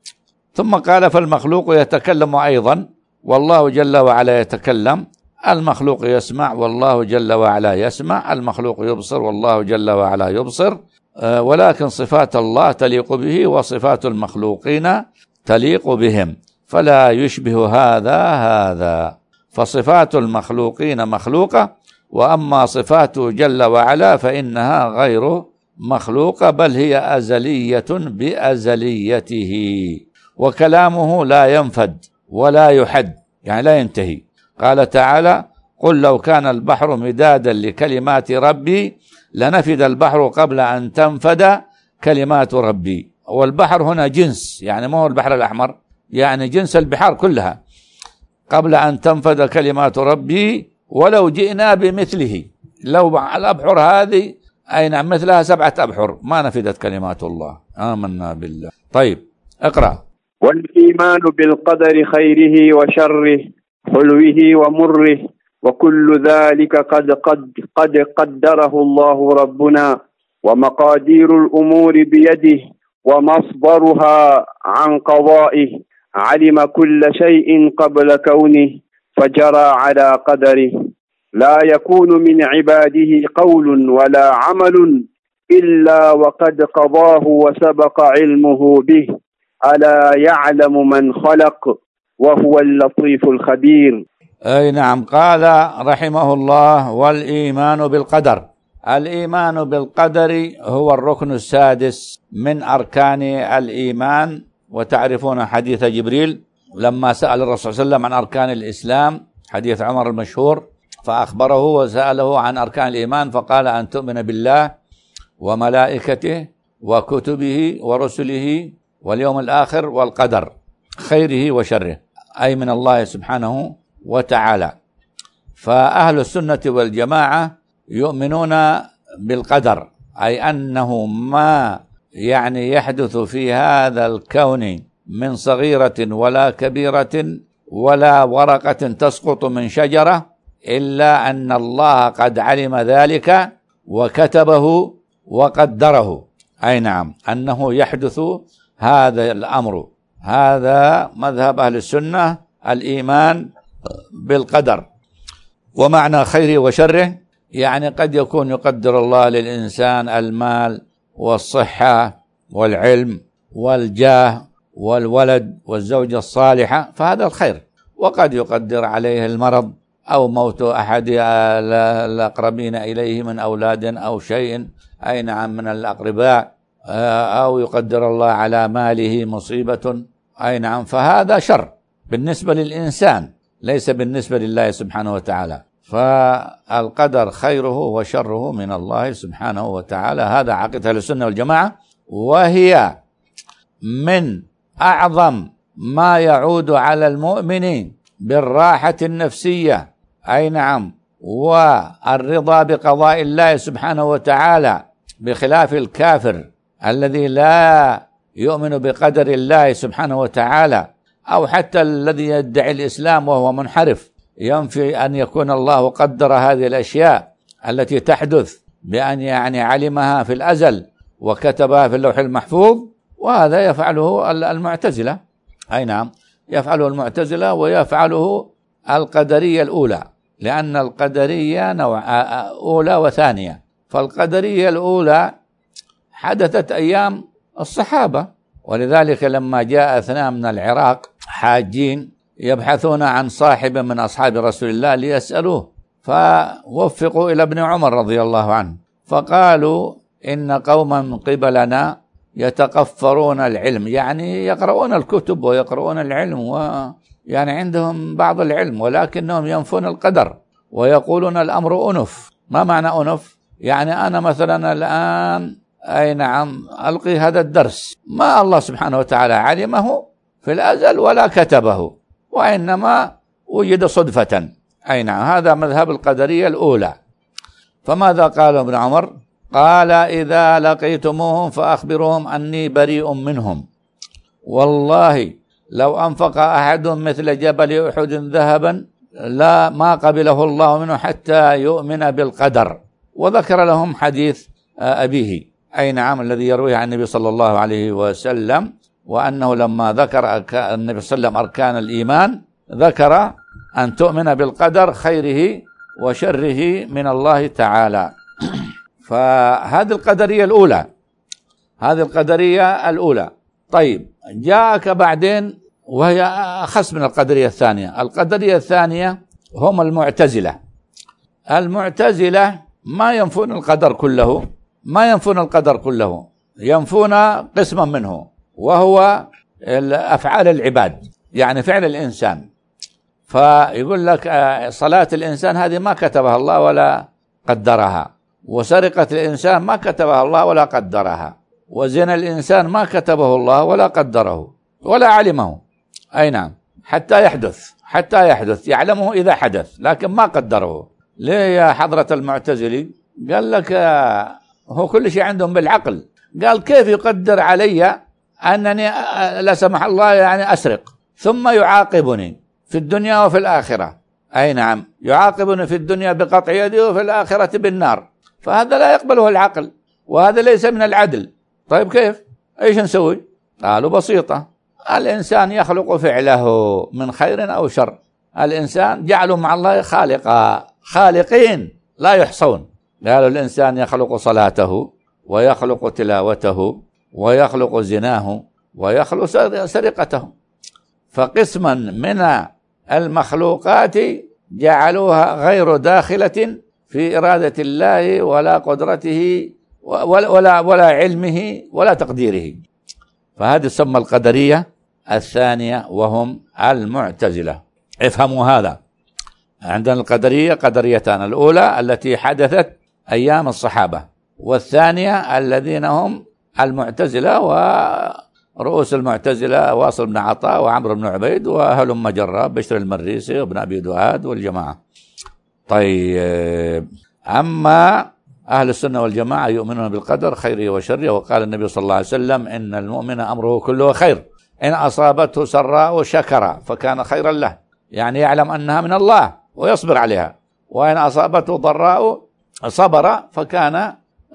ثم قال فالمخلوق يتكلم أيضا والله جل وعلا يتكلم، المخلوق يسمع والله جل وعلا يسمع، المخلوق يبصر والله جل وعلا يبصر، ولكن صفات الله تليق به وصفات المخلوقين تليق بهم، فلا يشبه هذا، فصفات المخلوقين مخلوقة، وأما صفاته جل وعلا فإنها غير مخلوقة، بل هي أزلية بأزليته، وكلامه لا ينفد ولا يحد، يعني لا ينتهي. قال تعالى قل لو كان البحر مدادا لكلمات ربي لنفد البحر قبل أن تنفد كلمات ربي. والبحر هنا جنس، يعني ما هو البحر الأحمر، يعني جنس البحار كلها. قبل أن تنفد كلمات ربي ولو جئنا بمثله، لو الأبحر هذه أي نعم مثلها 7 أبحر ما نفدت كلمات الله. آمنا بالله. طيب اقرأ. والإيمان بالقدر خيره وشره حلوه ومره وكل ذلك قد قدره الله ربنا، ومقادير الأمور بيده ومصدرها عن قضائه، علم كل شيء قبل كونه فجرى على قدره، لا يكون من عباده قول ولا عمل إلا وقد قضاه وسبق علمه به، ألا يعلم من خلق وهو اللطيف الخبير. أي نعم. قال رحمه الله والإيمان بالقدر. الإيمان بالقدر هو الركن السادس من أركان الإيمان. وتعرفون حديث جبريل لما سأل الرسول صلى الله عليه وسلم عن أركان الإسلام، حديث عمر المشهور، فأخبره وسأله عن أركان الإيمان فقال أن تؤمن بالله وملائكته وكتبه ورسله واليوم الآخر والقدر خيره وشره، أي من الله سبحانه وتعالى. فأهل السنة والجماعة يؤمنون بالقدر، أي أنه ما يعني يحدث في هذا الكون من صغيرة ولا كبيرة ولا ورقة تسقط من شجرة إلا أن الله قد علم ذلك وكتبه وقدره. أي نعم، أنه يحدث هذا الأمر. هذا مذهب أهل السنة، الإيمان بالقدر. ومعنى خيره وشره يعني قد يكون يقدر الله للإنسان المال والصحة والعلم والجاه والولد والزوجة الصالحة، فهذا الخير. وقد يقدر عليه المرض أو موت أحد الأقربين إليه من أولاد أو شيء، أي نعم من الأقرباء، أو يقدر الله على ماله مصيبة، أي نعم، فهذا شر بالنسبة للإنسان ليس بالنسبة لله سبحانه وتعالى. فالقدر خيره وشره من الله سبحانه وتعالى. هذا عقيدة السنة والجماعة، وهي من أعظم ما يعود على المؤمن بالراحة النفسية، أي نعم، والرضا بقضاء الله سبحانه وتعالى، بخلاف الكافر الذي لا يؤمن بقدر الله سبحانه وتعالى، أو حتى الذي يدعي الإسلام وهو منحرف ينفي أن يكون الله قدر هذه الأشياء التي تحدث بأن يعني علمها في الأزل وكتبها في اللوح المحفوظ. وهذا يفعله المعتزلة، أي نعم، يفعله المعتزلة ويفعله القدرية الأولى، لأن القدرية نوع أولى وثانية. فالقدرية الأولى حدثت أيام الصحابة، ولذلك لما جاء 2 من العراق حاجين يبحثون عن صاحب من أصحاب رسول الله ليسألوه، فوفقوا إلى ابن عمر رضي الله عنه، فقالوا إن قوما من قبلنا يتقفرون العلم، يعني يقرؤون الكتب ويقرؤون العلم ويعني عندهم بعض العلم، ولكنهم ينفون القدر ويقولون الأمر أنف. ما معنى أنف؟ يعني أنا مثلا الآن أي نعم ألقي هذا الدرس، ما الله سبحانه وتعالى علمه في الأزل ولا كتبه، وإنما وجد صدفة. أي نعم، هذا مذهب القدرية الأولى. فماذا قال ابن عمر؟ قال إذا لقيتموهم فأخبروهم أني بريء منهم، والله لو أنفق أحد مثل جبل أحد ذهبا لا ما قبله الله منه حتى يؤمن بالقدر. وذكر لهم حديث أبيه، أي نعم، الذي يرويه عن النبي صلى الله عليه وسلم، وأنه لما ذكر النبي صلى الله عليه وسلم أركان الإيمان ذكر أن تؤمن بالقدر خيره وشره من الله تعالى. فهذه القدرية الأولى، هذه القدرية الأولى. طيب جاءك بعدين وهي أخص من القدرية الثانية. القدرية الثانية هم المعتزلة. المعتزلة ما ينفون القدر كله، ما ينفون القدر كله، ينفون قسما منه، وهو أفعال العباد، يعني فعل الإنسان. فيقول لك صلاة الإنسان هذه ما كتبها الله ولا قدرها، وسرقة الإنسان ما كتبها الله ولا قدرها، وزنا الإنسان ما كتبه الله ولا قدره ولا علمه. أي نعم، حتى يحدث يعلمه إذا حدث، لكن ما قدره. ليه يا حضرة المعتزلي؟ قال لك هو كل شيء عندهم بالعقل. قال كيف يقدر علي أنني لا سمح الله يعني أسرق ثم يعاقبني في الدنيا وفي الآخرة؟ أي نعم، يعاقبني في الدنيا بقطع يدي وفي الآخرة بالنار. فهذا لا يقبله العقل، وهذا ليس من العدل. طيب كيف؟ ايش نسوي؟ قالوا بسيطة، الإنسان يخلق فعله من خير أو شر. الإنسان جعلوا مع الله خالقين لا يحصون. قالوا الإنسان يخلق صلاته ويخلق تلاوته ويخلق زناه ويخلق سرقته. فقسما من المخلوقات جعلوها غير داخلة في إرادة الله ولا قدرته ولا علمه ولا تقديره. فهذه تسمى القدرية الثانية وهم المعتزلة. افهموا هذا. عندنا القدرية قدريتان، الأولى التي حدثت أيام الصحابة، والثانية الذين هم المعتزلة ورؤوس المعتزلة واصل بن عطاء وعمرو بن عبيد وهلم جرى بشر المريسي وابن أبي دؤاد والجماعة. طيب، أما أهل السنة والجماعة يؤمنون بالقدر خيره وشره. وقال النبي صلى الله عليه وسلم إن المؤمن أمره كله خير، إن أصابته سراء شكر فكان خيرا له، يعني يعلم أنها من الله ويصبر عليها. وإن أصابته ضراء صبر فكان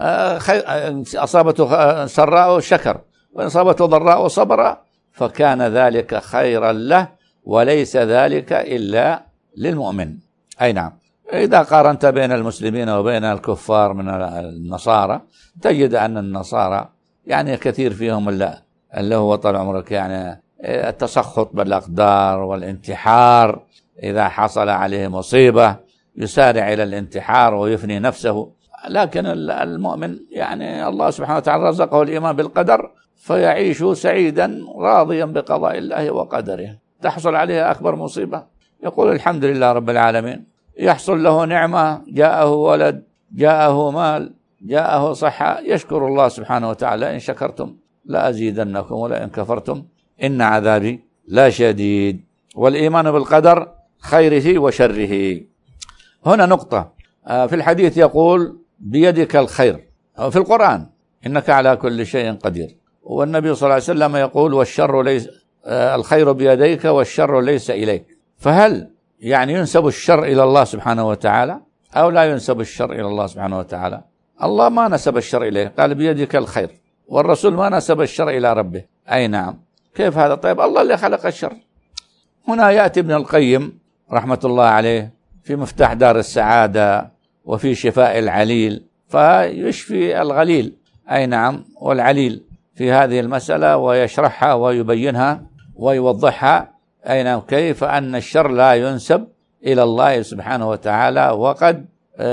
أصابته سراء شكر، وإن أصابته ضراء صبر فكان ذلك خيرا له، وليس ذلك إلا للمؤمن. أي نعم. إذا قارنت بين المسلمين وبين الكفار من النصارى تجد أن النصارى يعني كثير فيهم اللي هو طال عمرك يعني التسخط بالأقدار والانتحار. إذا حصل عليه مصيبة يسارع إلى الانتحار ويفني نفسه. لكن المؤمن يعني الله سبحانه وتعالى رزقه الإيمان بالقدر فيعيش سعيدا راضيا بقضاء الله وقدره. تحصل عليه أكبر مصيبة يقول الحمد لله رب العالمين. يحصل له نعمة، جاءه ولد، جاءه مال، جاءه صحة، يشكر الله سبحانه وتعالى إن شكرتم لأزيدنكم ولئن كفرتم إن عذابي لا شديد. والإيمان بالقدر خيره وشره. هنا نقطة في الحديث يقول بيدك الخير، في القرآن إنك على كل شيء قدير. والنبي صلى الله عليه وسلم يقول والشر ليس الخير بيديك والشر ليس إليك. فهل يعني ينسب الشر إلى الله سبحانه وتعالى أو لا ينسب الشر إلى الله سبحانه وتعالى؟ الله ما نسب الشر إليه، قال بيدك الخير، والرسول ما نسب الشر إلى ربه. أي نعم. كيف هذا؟ طيب الله اللي خلق الشر. هنا يأتي ابن القيم رحمة الله عليه في مفتاح دار السعادة وفي شفاء العليل فيشفي الغليل، أي نعم، والعليل في هذه المسألة ويشرحها ويبينها ويوضحها. أي نعم، كيف أن الشر لا ينسب إلى الله سبحانه وتعالى. وقد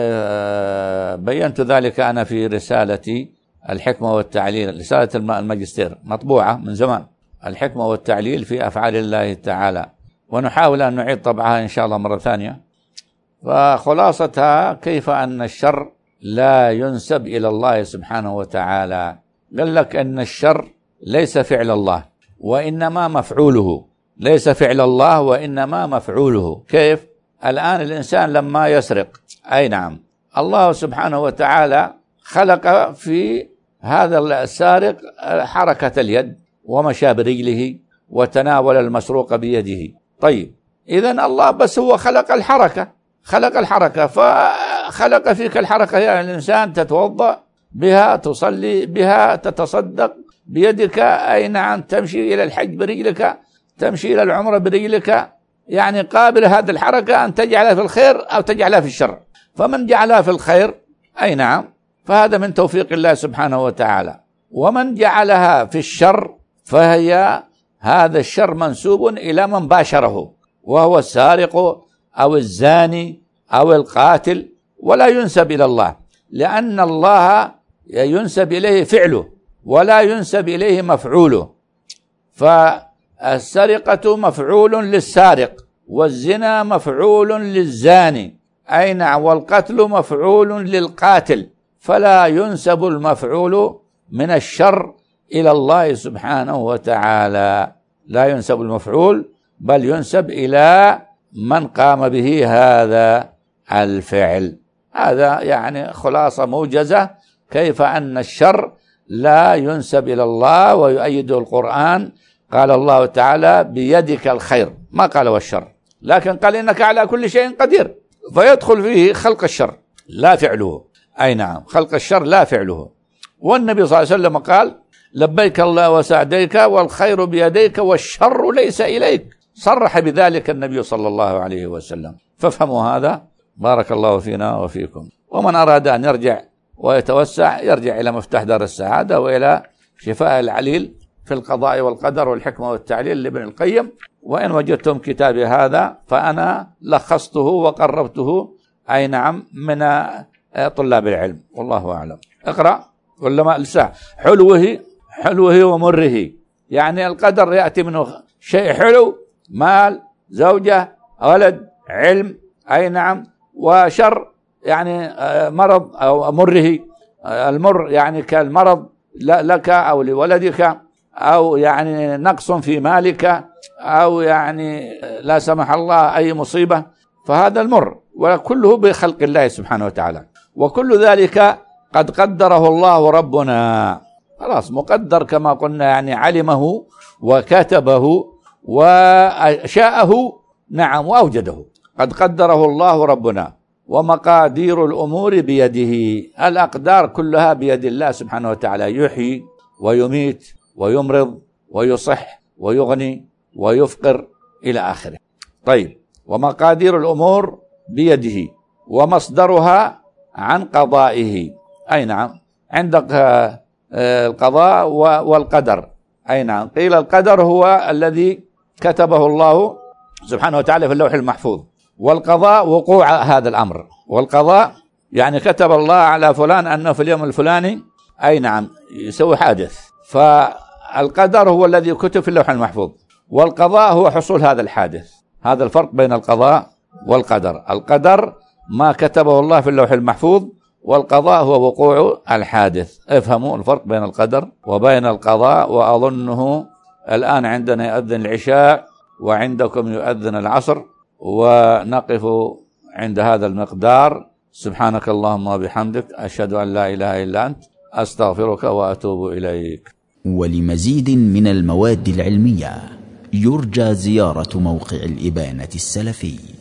بينت ذلك أنا في رسالتي الحكمة والتعليل، رسالة الماجستير مطبوعة من زمان، الحكمة والتعليل في أفعال الله تعالى، ونحاول أن نعيد طبعها إن شاء الله مرة ثانية. فخلاصتها كيف أن الشر لا ينسب إلى الله سبحانه وتعالى. قال لك أن الشر ليس فعل الله وإنما مفعوله، ليس فعل الله وإنما مفعوله. كيف؟ الآن الإنسان لما يسرق، أي نعم، الله سبحانه وتعالى خلق في هذا السارق حركة اليد ومشى برجله وتناول المسروق بيده. طيب إذن الله بس هو خلق الحركة، فخلق فيك الحركة يا الإنسان تتوضأ بها، تصلي بها، تتصدق بيدك، أي نعم، تمشي إلى الحج برجلك، تمشي إلى العمرة برجلك، يعني قابل هذه الحركة أن تجعلها في الخير أو تجعلها في الشر. فمن جعلها في الخير أي نعم فهذا من توفيق الله سبحانه وتعالى، ومن جعلها في الشر فهي هذا الشر منسوب إلى من باشره، وهو السارق أو الزاني أو القاتل، ولا ينسب إلى الله، لأن الله ينسب إليه فعله ولا ينسب إليه مفعوله. فالسرقة مفعول للسارق، والزنا مفعول للزاني، أي نعم، والقتل مفعول للقاتل، فلا ينسب المفعول من الشر إلى الله سبحانه وتعالى، لا ينسب المفعول بل ينسب إلى من قام به هذا الفعل. هذا يعني خلاصة موجزة كيف أن الشر لا ينسب إلى الله، ويؤيده القرآن. قال الله تعالى بيدك الخير، ما قال والشر، لكن قال إنك على كل شيء قدير، فيدخل فيه خلق الشر لا فعله، أي نعم، خلق الشر لا فعله. والنبي صلى الله عليه وسلم قال لبيك الله وسعديك والخير بيديك والشر ليس إليك، صرح بذلك النبي صلى الله عليه وسلم. فافهموا هذا، بارك الله فينا وفيكم. ومن أراد أن يرجع ويتوسع يرجع إلى مفتاح دار السعادة وإلى شفاء العليل في القضاء والقدر والحكمة والتعليل لابن القيم. وإن وجدتم كتابي هذا فأنا لخصته وقربته، أي نعم، من طلاب العلم، والله أعلم. اقرأ ولا ما لسه؟ حلوه ومره، يعني القدر يأتي منه شيء حلو، مال، زوجة، ولد، علم، أي نعم، وشر يعني مرض أو مره، المر يعني كالمرض لك أو لولدك، أو يعني نقص في مالك، أو يعني لا سمح الله أي مصيبة، فهذا المر، وكله بخلق الله سبحانه وتعالى. وكل ذلك قد قدره الله ربنا، خلاص مقدر كما قلنا، يعني علمه وكتبه وشاءه، نعم، وأوجده. قد قدره الله ربنا، ومقادير الأمور بيده، الأقدار كلها بيد الله سبحانه وتعالى، يحيي ويميت ويمرض ويصح ويغني ويفقر إلى آخره. طيب، ومقادير الأمور بيده، ومصدرها عن قضائه، أي نعم، عندك القضاء والقدر، أي نعم. قيل القدر هو الذي كتبه الله سبحانه وتعالى في اللوح المحفوظ، والقضاء وقوع هذا الأمر. والقضاء يعني كتب الله على فلان أنه في اليوم الفلاني، أي نعم، يسوي حادث، فالقدر هو الذي كتب في اللوح المحفوظ، والقضاء هو حصول هذا الحادث. هذا الفرق بين القضاء والقدر. القدر ما كتبه الله في اللوح المحفوظ، والقضاء هو وقوع الحادث. افهموا الفرق بين القدر وبين القضاء. وأظنه الآن عندنا يؤذن العشاء وعندكم يؤذن العصر، ونقف عند هذا المقدار. سبحانك اللهم وبحمدك، أشهد أن لا إله إلا أنت، أستغفرك وأتوب إليك. ولمزيد من المواد العلمية يرجى زيارة موقع الإبانة السلفي.